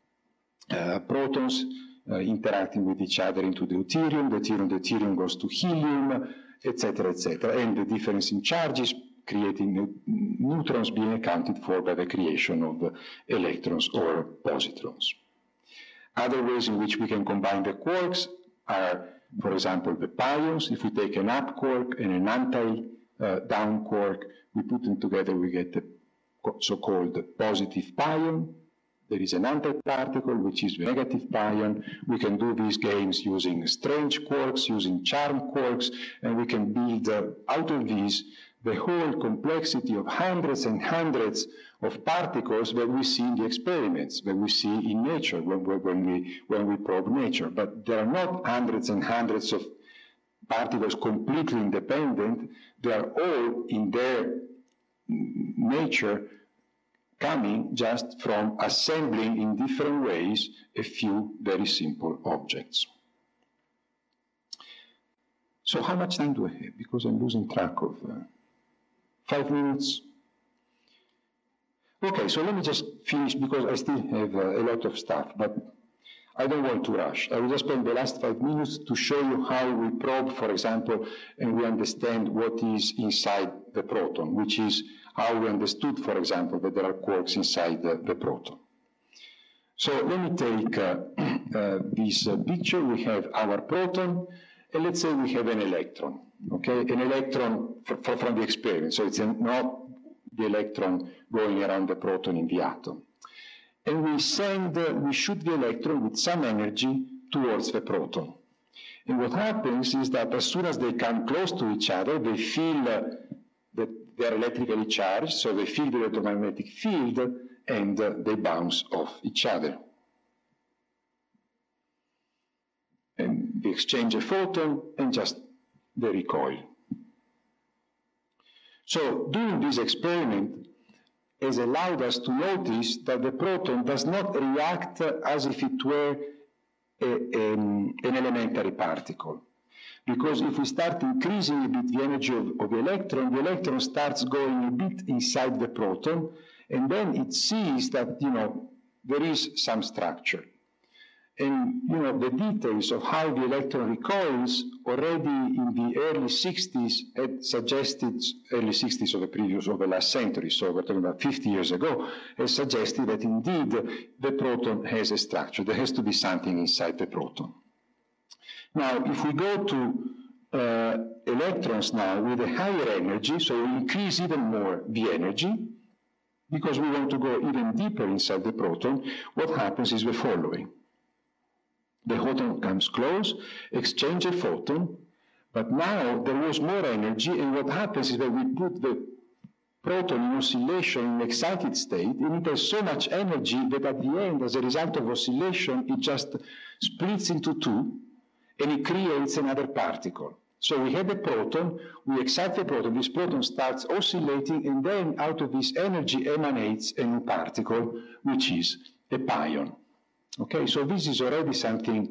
protons interacting with each other into deuterium. Deuterium goes to helium, etc., etc. And the difference in charges creating neutrons being accounted for by the creation of electrons or positrons. Other ways in which we can combine the quarks are, for example, the pions. If we take an up quark and an anti-down quark, we put them together, we get the so-called positive pion. There is an antiparticle, which is the negative pion. We can do these games using strange quarks, using charm quarks, and we can build out of these the whole complexity of hundreds and hundreds of particles that we see in the experiments, that we see in nature when we probe nature. But there are not hundreds and hundreds of particles completely independent. They are all in their nature coming just from assembling in different ways a few very simple objects. So how much time do I have? Because I'm losing track of 5 minutes. Okay, so let me just finish because I still have a lot of stuff, but I don't want to rush. I will just spend the last 5 minutes to show you how we probe, for example, and we understand what is inside the proton, which is how we understood, for example, that there are quarks inside the proton. So let me take this picture. We have our proton, and let's say we have an electron, okay? An electron from the experiment, so it's not the electron going around the proton in the atom. And we shoot the electron with some energy towards the proton. And what happens is that as soon as they come close to each other, they feel that they're electrically charged, so they feel the electromagnetic field, and they bounce off each other. And they exchange a photon, and just they recoil. So doing this experiment has allowed us to notice that the proton does not react as if it were an elementary particle. Because if we start increasing a bit the energy of the electron starts going a bit inside the proton, and then it sees that, there is some structure. And, the details of how the electron recoils already in the early 60s had suggested, early 60s of the last century, so we're talking about 50 years ago, has suggested that indeed the proton has a structure. There has to be something inside the proton. Now, if we go to electrons now with a higher energy, so we increase even more the energy, because we want to go even deeper inside the proton, what happens is the following. The photon comes close, exchange a photon, but now there was more energy, and what happens is that we put the proton in oscillation in excited state, and it has so much energy that at the end, as a result of oscillation, it just splits into two, and it creates another particle. So we have a proton, we excite the proton, this proton starts oscillating, and then out of this energy emanates a new particle, which is a pion. Okay, so this is already something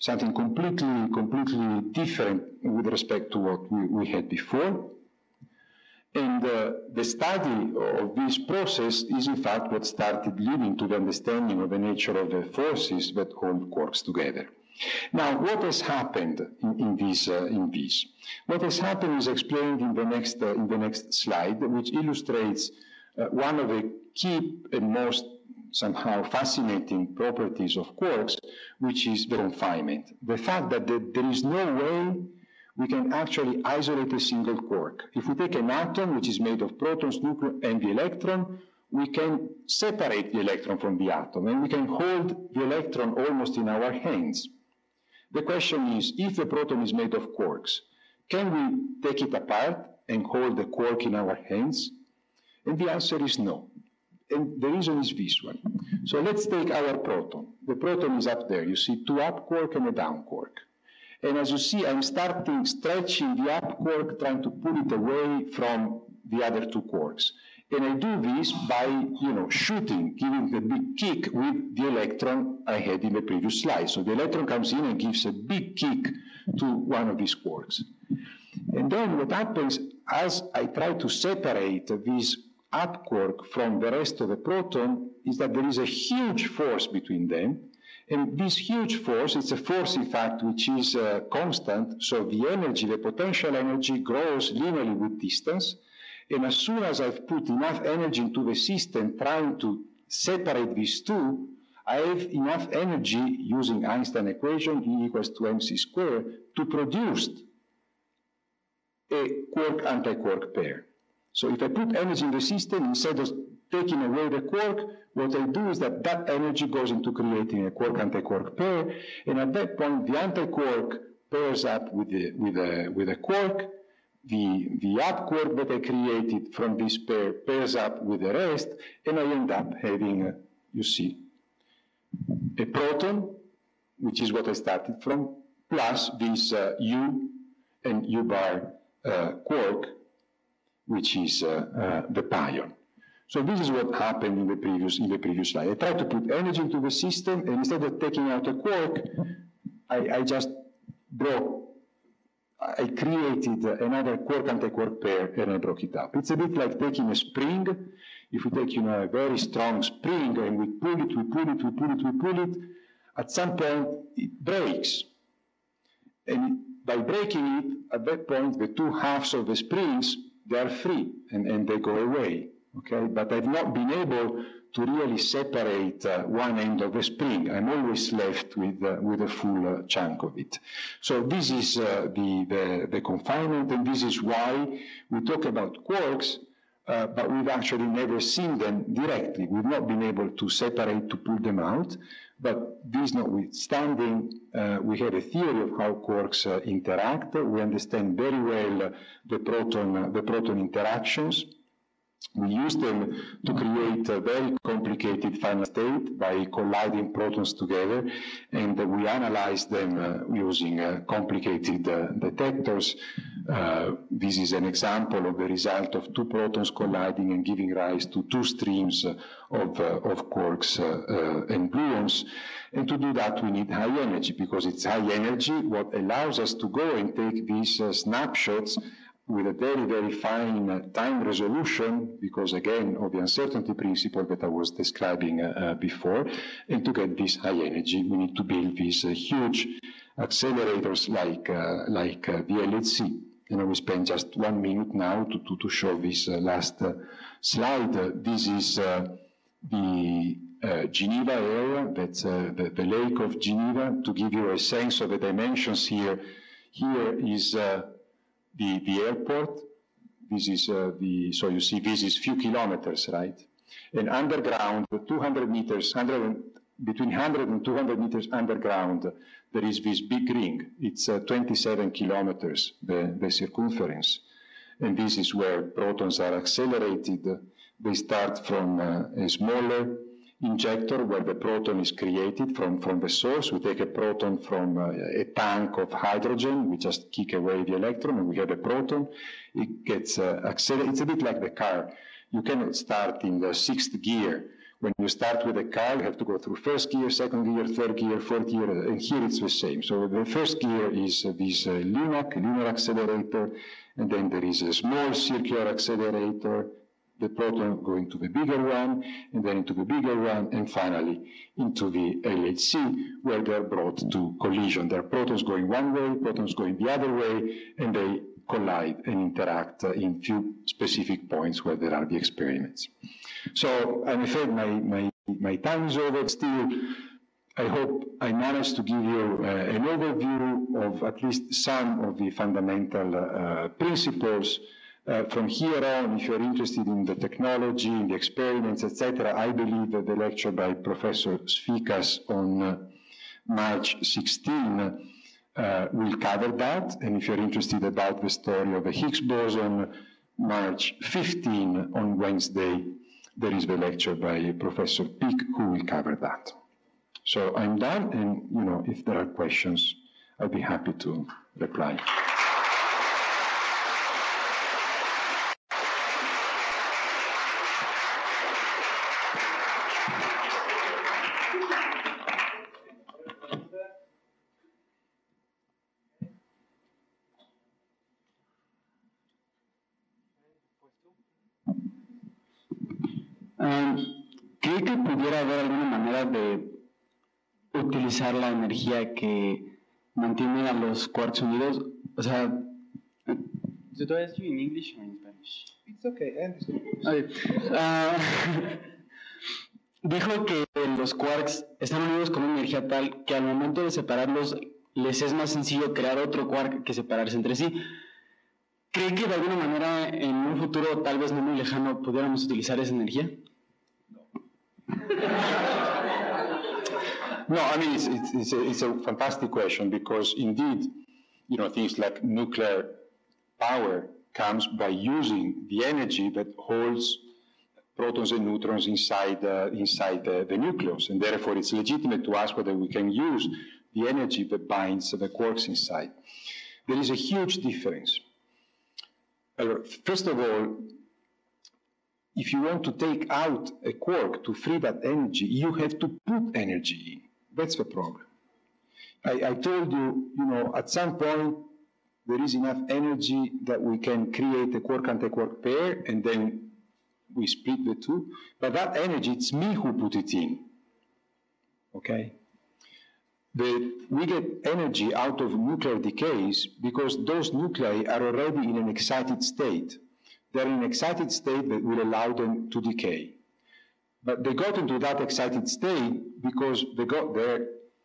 completely different with respect to what we had before. And the study of this process is in fact what started leading to the understanding of the nature of the forces that hold quarks together. Now, what has happened in this? What has happened is explained in the next slide, which illustrates one of the key and most somehow fascinating properties of quarks, which is the confinement. The fact that there is no way we can actually isolate a single quark. If we take an atom, which is made of protons, nucleon, and the electron, we can separate the electron from the atom, and we can hold the electron almost in our hands. The question is, if the proton is made of quarks, can we take it apart and hold the quark in our hands? And the answer is no. And the reason is this one. So let's take our proton. The proton is up there. You see two up quark and a down quark. And as you see, I'm stretching the up quark, trying to pull it away from the other two quarks. And I do this by, shooting, giving the big kick with the electron I had in the previous slide. So the electron comes in and gives a big kick to one of these quarks. And then what happens, as I try to separate this up quark from the rest of the proton, is that there is a huge force between them. And this huge force, it's a force, in fact, which is constant. So the energy, the potential energy, grows linearly with distance. And as soon as I've put enough energy into the system trying to separate these two, I have enough energy, using Einstein equation, E equals to mc squared, to produce a quark-antiquark pair. So if I put energy in the system, instead of taking away the quark, what I do is that energy goes into creating a quark-antiquark pair, and at that point, the antiquark pairs up with a quark. The up quark that I created from this pair pairs up with the rest, and I end up having, you see, a proton, which is what I started from, plus this U and U bar quark, which is the pion. So this is what happened in the previous slide. I tried to put energy into the system, and instead of taking out a quark, I just I created another quark-antiquark pair, and I broke it up. It's a bit like taking a spring. If we take, a very strong spring, and we pull it, at some point it breaks. And by breaking it, at that point, the two halves of the springs, they are free and they go away. Okay? But I've not been able to really separate one end of the spring. I'm always left with a full chunk of it. So this is the confinement, and this is why we talk about quarks, but we've actually never seen them directly. We've not been able to separate, to pull them out. But this notwithstanding, we have a theory of how quarks interact. We understand very well the proton interactions. We use them to create a very complicated final state by colliding protons together, and we analyze them using complicated detectors. This is an example of the result of two protons colliding and giving rise to two streams of quarks and gluons. And to do that, we need high energy, because it's high energy what allows us to go and take these snapshots with a very, very fine time resolution, because again, of the uncertainty principle that I was describing before, and to get this high energy, we need to build these huge accelerators like the LHC. And I will spend just 1 minute now to show this last slide. This is the Geneva area, that's the Lake of Geneva. To give you a sense of the dimensions here, here is the airport. This is so you see this is few kilometers, right? And underground, 200 meters, between 100 and 200 meters underground, there is this big ring. It's 27 kilometers, the circumference. And this is where protons are accelerated. They start from a smaller injector where the proton is created from the source. We take a proton from a tank of hydrogen. We just kick away the electron and we have a proton. It gets accelerated. It's a bit like the car. You cannot start in the sixth gear. When you start with a car, you have to go through first gear, second gear, third gear, fourth gear, and here it's the same. So the first gear is this LUNAC, lunar accelerator, and then there is a small circular accelerator, the proton going to the bigger one, and then into the bigger one, and finally into the LHC, where they're brought to collision. There are protons going one way, protons going the other way, and they collide and interact in few specific points where there are the experiments. So I'm afraid my time is over. Still, I hope I managed to give you an overview of at least some of the fundamental principles. From here on, if you're interested in the technology, in the experiments, etc., I believe that the lecture by Professor Sfikas on March 16 will cover that. And if you're interested about the story of the Higgs boson, March 15 on Wednesday, there is the lecture by Professor Pick who will cover that. So I'm done, and if there are questions, I'll be happy to reply. ¿Cree que pudiera haber alguna manera de utilizar la energía que mantiene a los quarks unidos? O sea, ¿do I ask you in English or in Spanish? It's okay, I understand. Okay. Dijo que los quarks están unidos con una energía tal que al momento de separarlos les es más sencillo crear otro quark que separarse entre sí. ¿Cree que de alguna manera en un futuro tal vez no muy lejano pudiéramos utilizar esa energía? No, I mean, it's a fantastic question, because indeed, things like nuclear power comes by using the energy that holds protons and neutrons inside the nucleus, and therefore it's legitimate to ask whether we can use the energy that binds the quarks inside. There is a huge difference. First of all, if you want to take out a quark to free that energy, you have to put energy in. That's the problem. I told you, at some point, there is enough energy that we can create a quark-antiquark pair, and then we split the two. But that energy, it's me who put it in. Okay? we get energy out of nuclear decays because those nuclei are already in an excited state. They're in an excited state that will allow them to decay. But they got into that excited state because they got there,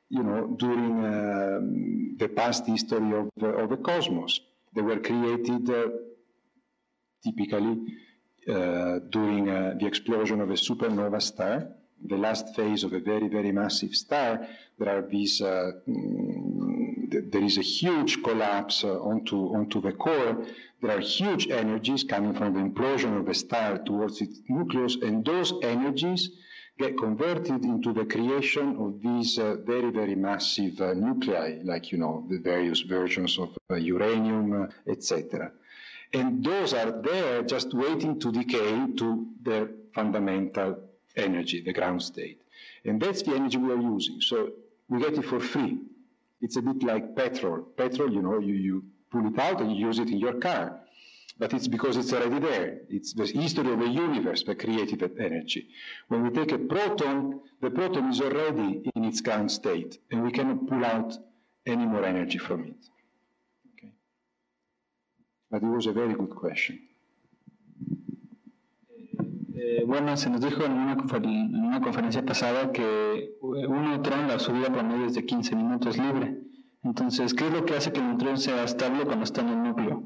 during the past history of the cosmos. They were created typically during the explosion of a supernova star, the last phase of a very, very massive star. There are these. There is a huge collapse onto the core. There are huge energies coming from the implosion of the star towards its nucleus, and those energies get converted into the creation of these very, very massive nuclei, like, the various versions of uranium, etc. And those are there just waiting to decay to their fundamental energy, the ground state. And that's the energy we are using. So we get it for free. It's a bit like petrol. Petrol, you pull it out and you use it in your car. But it's because it's already there. It's the history of the universe that created that energy. When we take a proton, the proton is already in its ground state, and we cannot pull out any more energy from it. Okay? But it was a very good question. Bueno, se nos dijo en una conferencia pasada que un neutrón, la subida promedio es de 15 minutos libre. Entonces, ¿qué es lo que hace que el neutrón sea estable cuando está en el núcleo?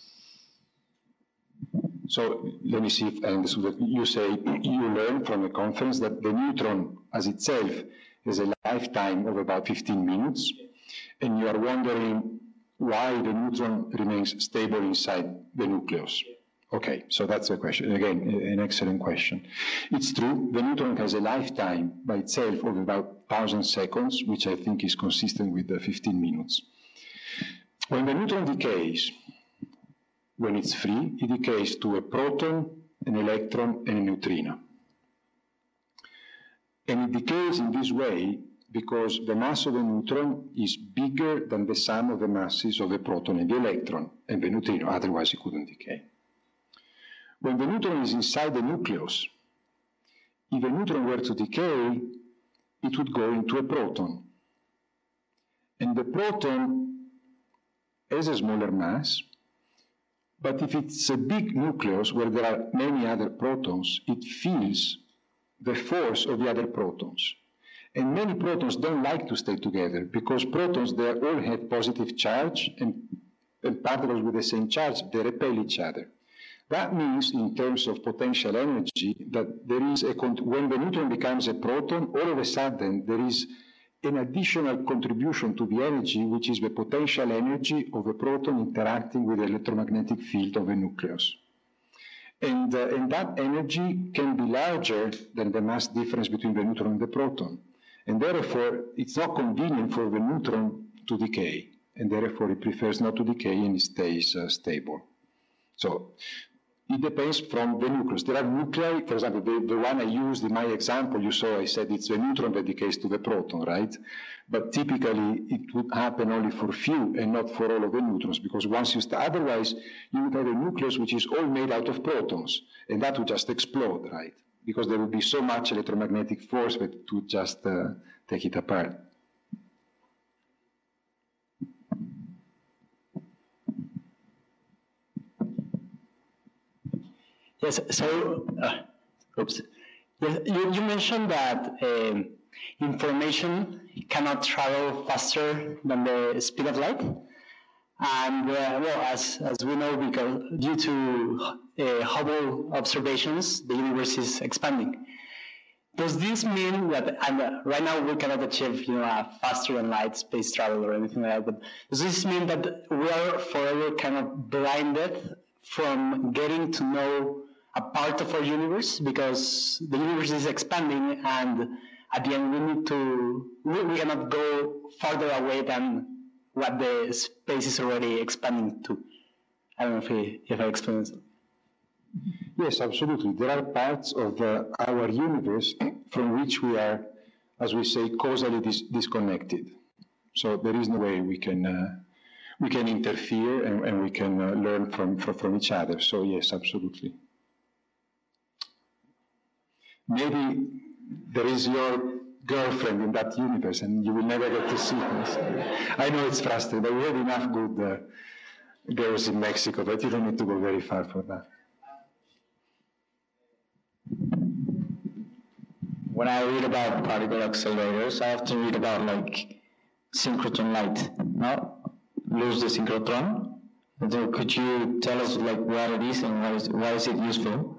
So let me see if I understood. You say you learned from the conference that the neutron as itself has a lifetime of about 15 minutes, and you are wondering why the neutron remains stable inside the nucleus. Okay, so that's the question. Again, an excellent question. It's true, the neutron has a lifetime by itself of about 1,000 seconds, which I think is consistent with the 15 minutes. When the neutron decays, when it's free, it decays to a proton, an electron, and a neutrino. And it decays in this way because the mass of the neutron is bigger than the sum of the masses of the proton and the electron and the neutrino, otherwise it couldn't decay. When the neutron is inside the nucleus, if the neutron were to decay, it would go into a proton. And the proton has a smaller mass, but if it's a big nucleus where there are many other protons, it feels the force of the other protons. And many protons don't like to stay together because protons, they all have positive charge and particles with the same charge, they repel each other. That means, in terms of potential energy, that there is when the neutron becomes a proton, all of a sudden there is an additional contribution to the energy, which is the potential energy of a proton interacting with the electromagnetic field of a nucleus. And that energy can be larger than the mass difference between the neutron and the proton. And therefore, it's not convenient for the neutron to decay. And therefore, it prefers not to decay and it stays stable. So it depends from the nucleus. There are nuclei, for example, the one I used in my example, you saw I said it's the neutron that decays to the proton, right? But typically it would happen only for few and not for all of the neutrons, because once you start, otherwise you would have a nucleus which is all made out of protons, and that would just explode, right? Because there would be so much electromagnetic force that it would just take it apart. Yes, so, oops. Yes, you mentioned that information cannot travel faster than the speed of light. And, well, as we know, because due to Hubble observations, the universe is expanding. Does this mean that, and right now we cannot achieve, a faster than light space travel or anything like that, but does this mean that we are forever kind of blinded from getting to know a part of our universe, because the universe is expanding, and at the end we cannot go farther away than what the space is already expanding to? I don't know if I explained it. Yes, absolutely. There are parts of our universe from which we are, as we say, causally disconnected. So there is no way we can interfere and we can learn from each other. So yes, absolutely. Maybe there is your girlfriend in that universe, and you will never get to see her. So I know it's frustrating, but we have enough good girls in Mexico, but you don't need to go very far for that. When I read about particle accelerators, I often read about like synchrotron light, no? Lose the synchrotron. So could you tell us like what it is and why is it useful?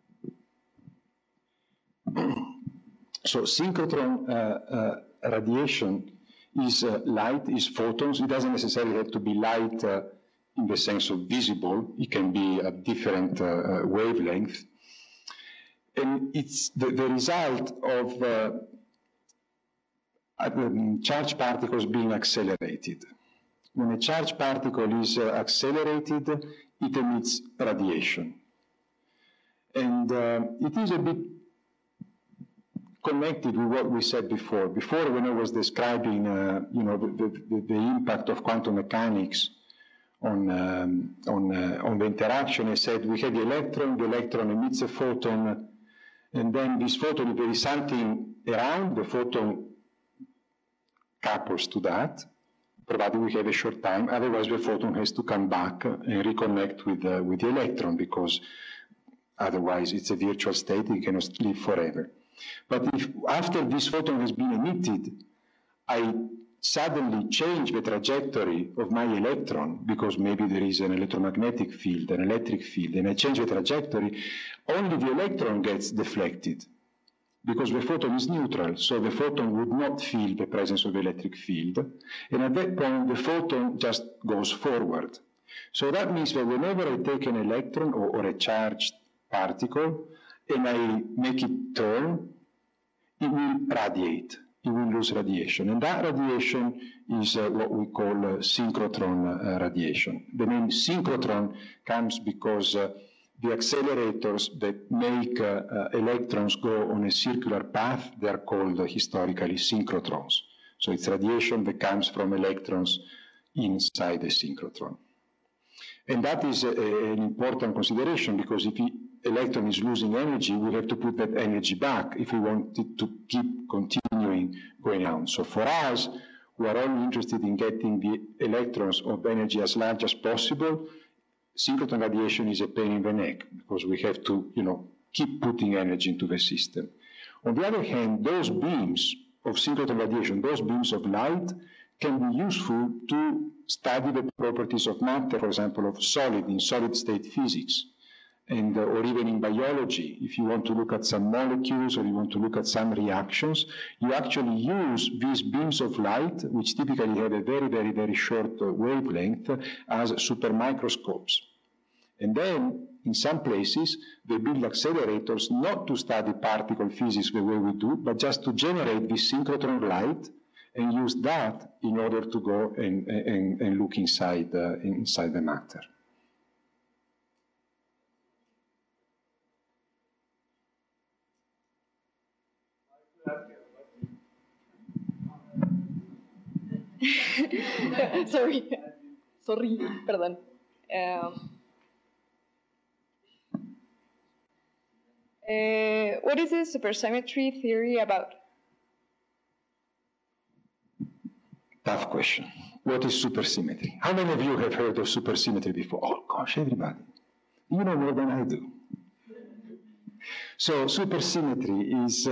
So synchrotron radiation is light, is photons. It doesn't necessarily have to be light in the sense of visible. It can be a different wavelength. And it's the result of charged particles being accelerated. When a charged particle is accelerated, it emits radiation. And it is a bit connected with what we said before. Before, when I was describing the impact of quantum mechanics on the interaction, I said we have the electron emits a photon, and then this photon, if there is something around, the photon couples to that, provided we have a short time. Otherwise, the photon has to come back and reconnect with the electron, because otherwise it's a virtual state, it cannot live forever. But if after this photon has been emitted, I suddenly change the trajectory of my electron, because maybe there is an electromagnetic field, an electric field, and I change the trajectory, only the electron gets deflected, because the photon is neutral, so the photon would not feel the presence of the electric field, and at that point the photon just goes forward. So that means that whenever I take an electron or a charged particle and I make it turn, it will radiate, it will lose radiation, and that radiation is what we call synchrotron radiation. The name synchrotron comes because the accelerators that make electrons go on a circular path, they are called historically synchrotrons. So it's radiation that comes from electrons inside the synchrotron. And that is an important consideration, because if the electron is losing energy, we have to put that energy back if we want it to keep continuing going on. So for us, we are only interested in getting the electrons of energy as large as possible. Synchrotron radiation is a pain in the neck, because we have to, keep putting energy into the system. On the other hand, those beams of synchrotron radiation, those beams of light, can be useful to study the properties of matter, for example, of in solid-state physics, and or even in biology. If you want to look at some molecules or you want to look at some reactions, you actually use these beams of light, which typically have a very, very, very short wavelength, as supermicroscopes. And then, in some places, they build accelerators not to study particle physics the way we do, but just to generate this synchrotron light and use that in order to go and look inside the matter. Sorry, perdón. What is the supersymmetry theory about? Tough question. What is supersymmetry? How many of you have heard of supersymmetry before? Oh gosh, everybody. You know more than I do. So supersymmetry is,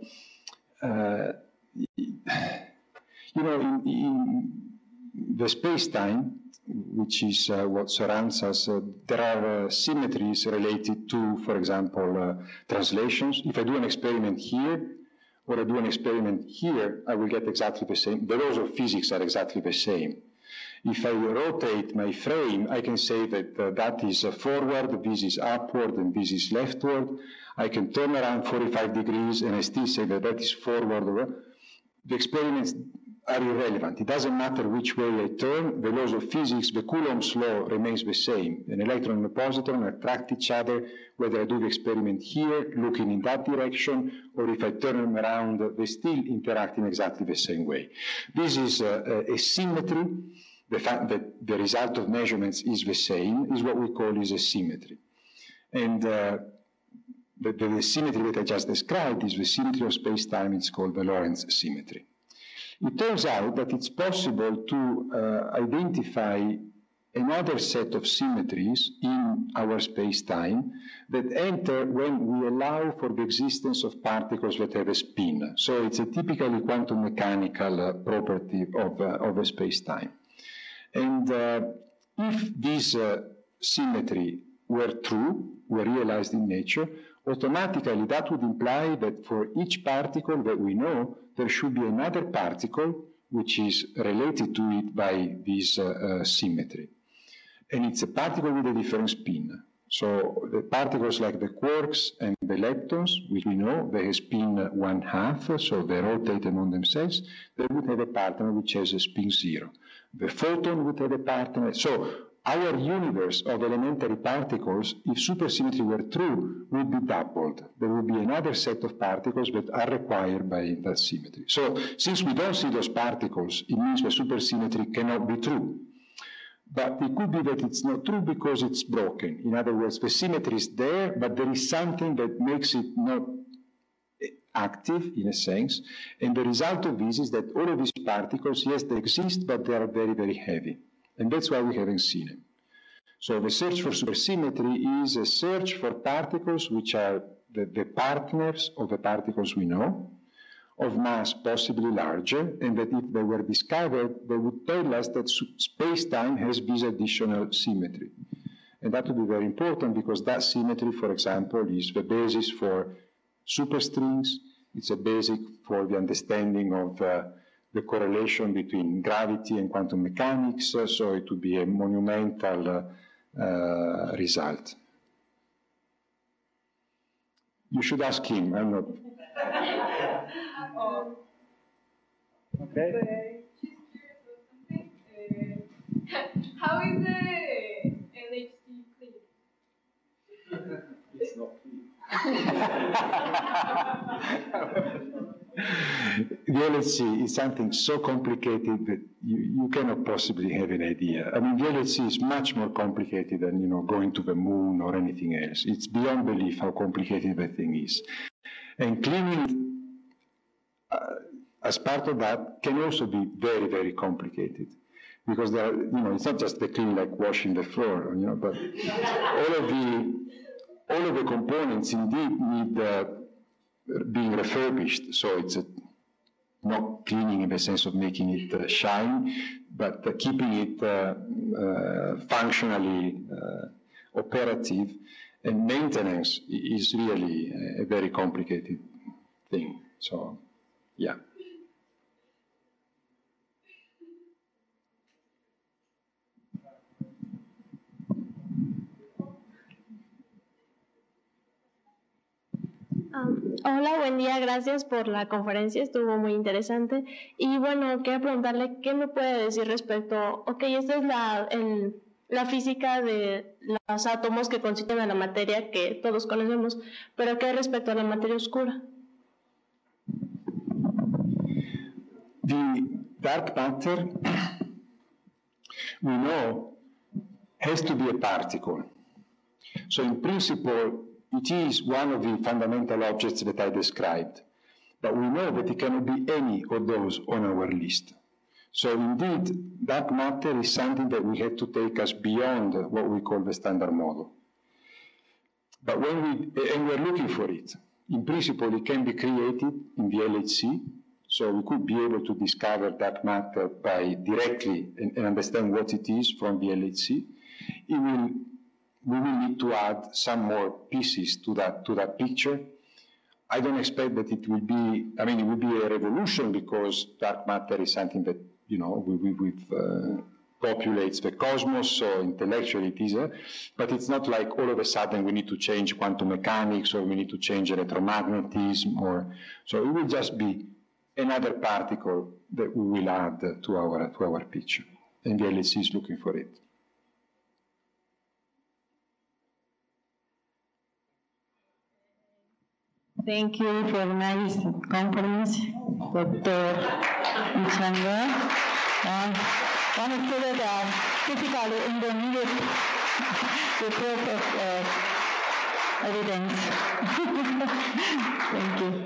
in the space-time, which is what surrounds us, there are symmetries related to, for example, translations. If I do an experiment here, or I do an experiment here, I will get exactly the same. The laws of physics are exactly the same. If I rotate my frame, I can say that that is forward, this is upward, and this is leftward. I can turn around 45 degrees, and I still say that that is forward. The experiments are irrelevant. It doesn't matter which way I turn. The laws of physics, the Coulomb's law remains the same. An electron and a positron attract each other, whether I do the experiment here, looking in that direction, or if I turn them around, they still interact in exactly the same way. This is a symmetry. The fact that the result of measurements is the same is what we call is a symmetry. And the symmetry that I just described is the symmetry of space-time. It's called the Lorentz symmetry. It turns out that it's possible to identify another set of symmetries in our space-time that enter when we allow for the existence of particles that have a spin. So it's a typically quantum mechanical property of a space-time. And if this symmetry were true, were realized in nature, automatically that would imply that for each particle that we know, there should be another particle which is related to it by this symmetry. And it's a particle with a different spin. So the particles like the quarks and the leptons, which we know they have spin 1/2, so they rotate among themselves, they would have a partner which has a spin 0. The photon would have a partner. So our universe of elementary particles, if supersymmetry were true, would be doubled. There would be another set of particles that are required by that symmetry. So since we don't see those particles, it means the supersymmetry cannot be true. But it could be that it's not true because it's broken. In other words, the symmetry is there, but there is something that makes it not active, in a sense. And the result of this is that all of these particles, yes, they exist, but they are very, very heavy. And that's why we haven't seen them. So the search for supersymmetry is a search for particles which are the partners of the particles we know, of mass possibly larger, and that if they were discovered, they would tell us that space-time has this additional symmetry. And that would be very important because that symmetry, for example, is the basis for superstrings. It's a basic for the understanding of the correlation between gravity and quantum mechanics, so it would be a monumental result. You should ask him, I'm not. Okay. How is the LHC clean? It's not clean. The LHC is something so complicated that you cannot possibly have an idea. I mean, the LHC is much more complicated than, going to the moon or anything else. It's beyond belief how complicated the thing is. And cleaning as part of that can also be very, very complicated. Because there are, it's not just the clean like washing the floor, but all of the components indeed need being refurbished. So it's not cleaning in the sense of making it shine, but keeping it functionally operative. And maintenance is really a very complicated thing. So, yeah. Hola, buen día, gracias por la conferencia, estuvo muy interesante. Y bueno, quería preguntarle, ¿qué me puede decir respecto, esta es la física de los átomos que constituyen a la materia que todos conocemos, pero ¿qué respecto a la materia oscura? The dark matter, we know, has to be a particle. So in principle, it is one of the fundamental objects that I described, but we know that it cannot be any of those on our list. So indeed, dark matter is something that we have to take us beyond what we call the standard model. But we're looking for it. In principle, it can be created in the LHC, so we could be able to discover dark matter by directly and understand what it is from the LHC. We will need to add some more pieces to that picture. I don't expect that it will be, it will be a revolution because dark matter is something that, populates the cosmos, so intellectually it is, but it's not like all of a sudden we need to change quantum mechanics or we need to change electromagnetism so it will just be another particle that we will add to our picture. And the LHC is looking for it. Thank you for a nice conference, Dr. Uchanga. One is that, typically in the immediate report of evidence. Thank you.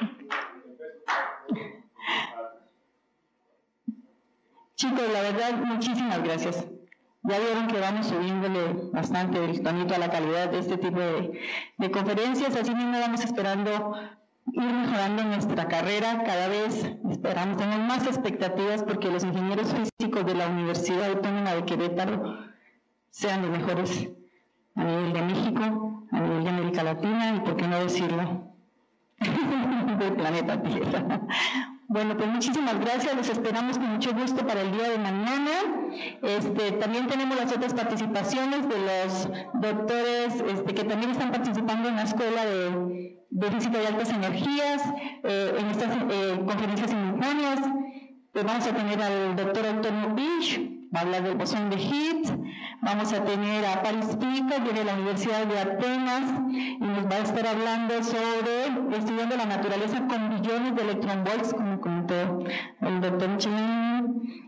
Chicos, la verdad, muchísimas gracias. Ya vieron que vamos subiéndole bastante el tonito a la calidad de este tipo de conferencias, así mismo vamos esperando ir mejorando nuestra carrera cada vez, esperamos tener más expectativas porque los ingenieros físicos de la Universidad Autónoma de Querétaro sean los mejores a nivel de México, a nivel de América Latina y por qué no decirlo, del planeta Tierra. Bueno, pues muchísimas gracias, los esperamos con mucho gusto para el día de mañana. También tenemos las otras participaciones de los doctores que también están participando en la Escuela de Física de Altas Energías, en estas conferencias simultáneas. Vamos a tener al doctor Antonio Bish, va a hablar del bosón de Higgs. Vamos a tener a Paris Pica, de la Universidad de Atenas, y nos va a estar hablando sobre estudiando la naturaleza con billones de electronvolts, como comentó el doctor Michelin.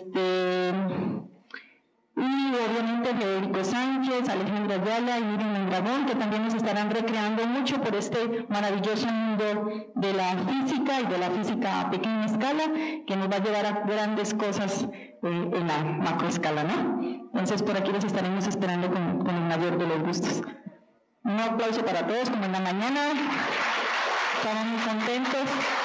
Y obviamente Federico Sánchez, Alejandra Ayala y Miriam Mondragón, que también nos estarán recreando mucho por este maravilloso mundo de la física y de la física a pequeña escala, que nos va a llevar a grandes cosas en la macroescala, ¿no? Entonces por aquí los estaremos esperando con el mayor de los gustos. Un aplauso para todos, como en la mañana. Estamos muy contentos.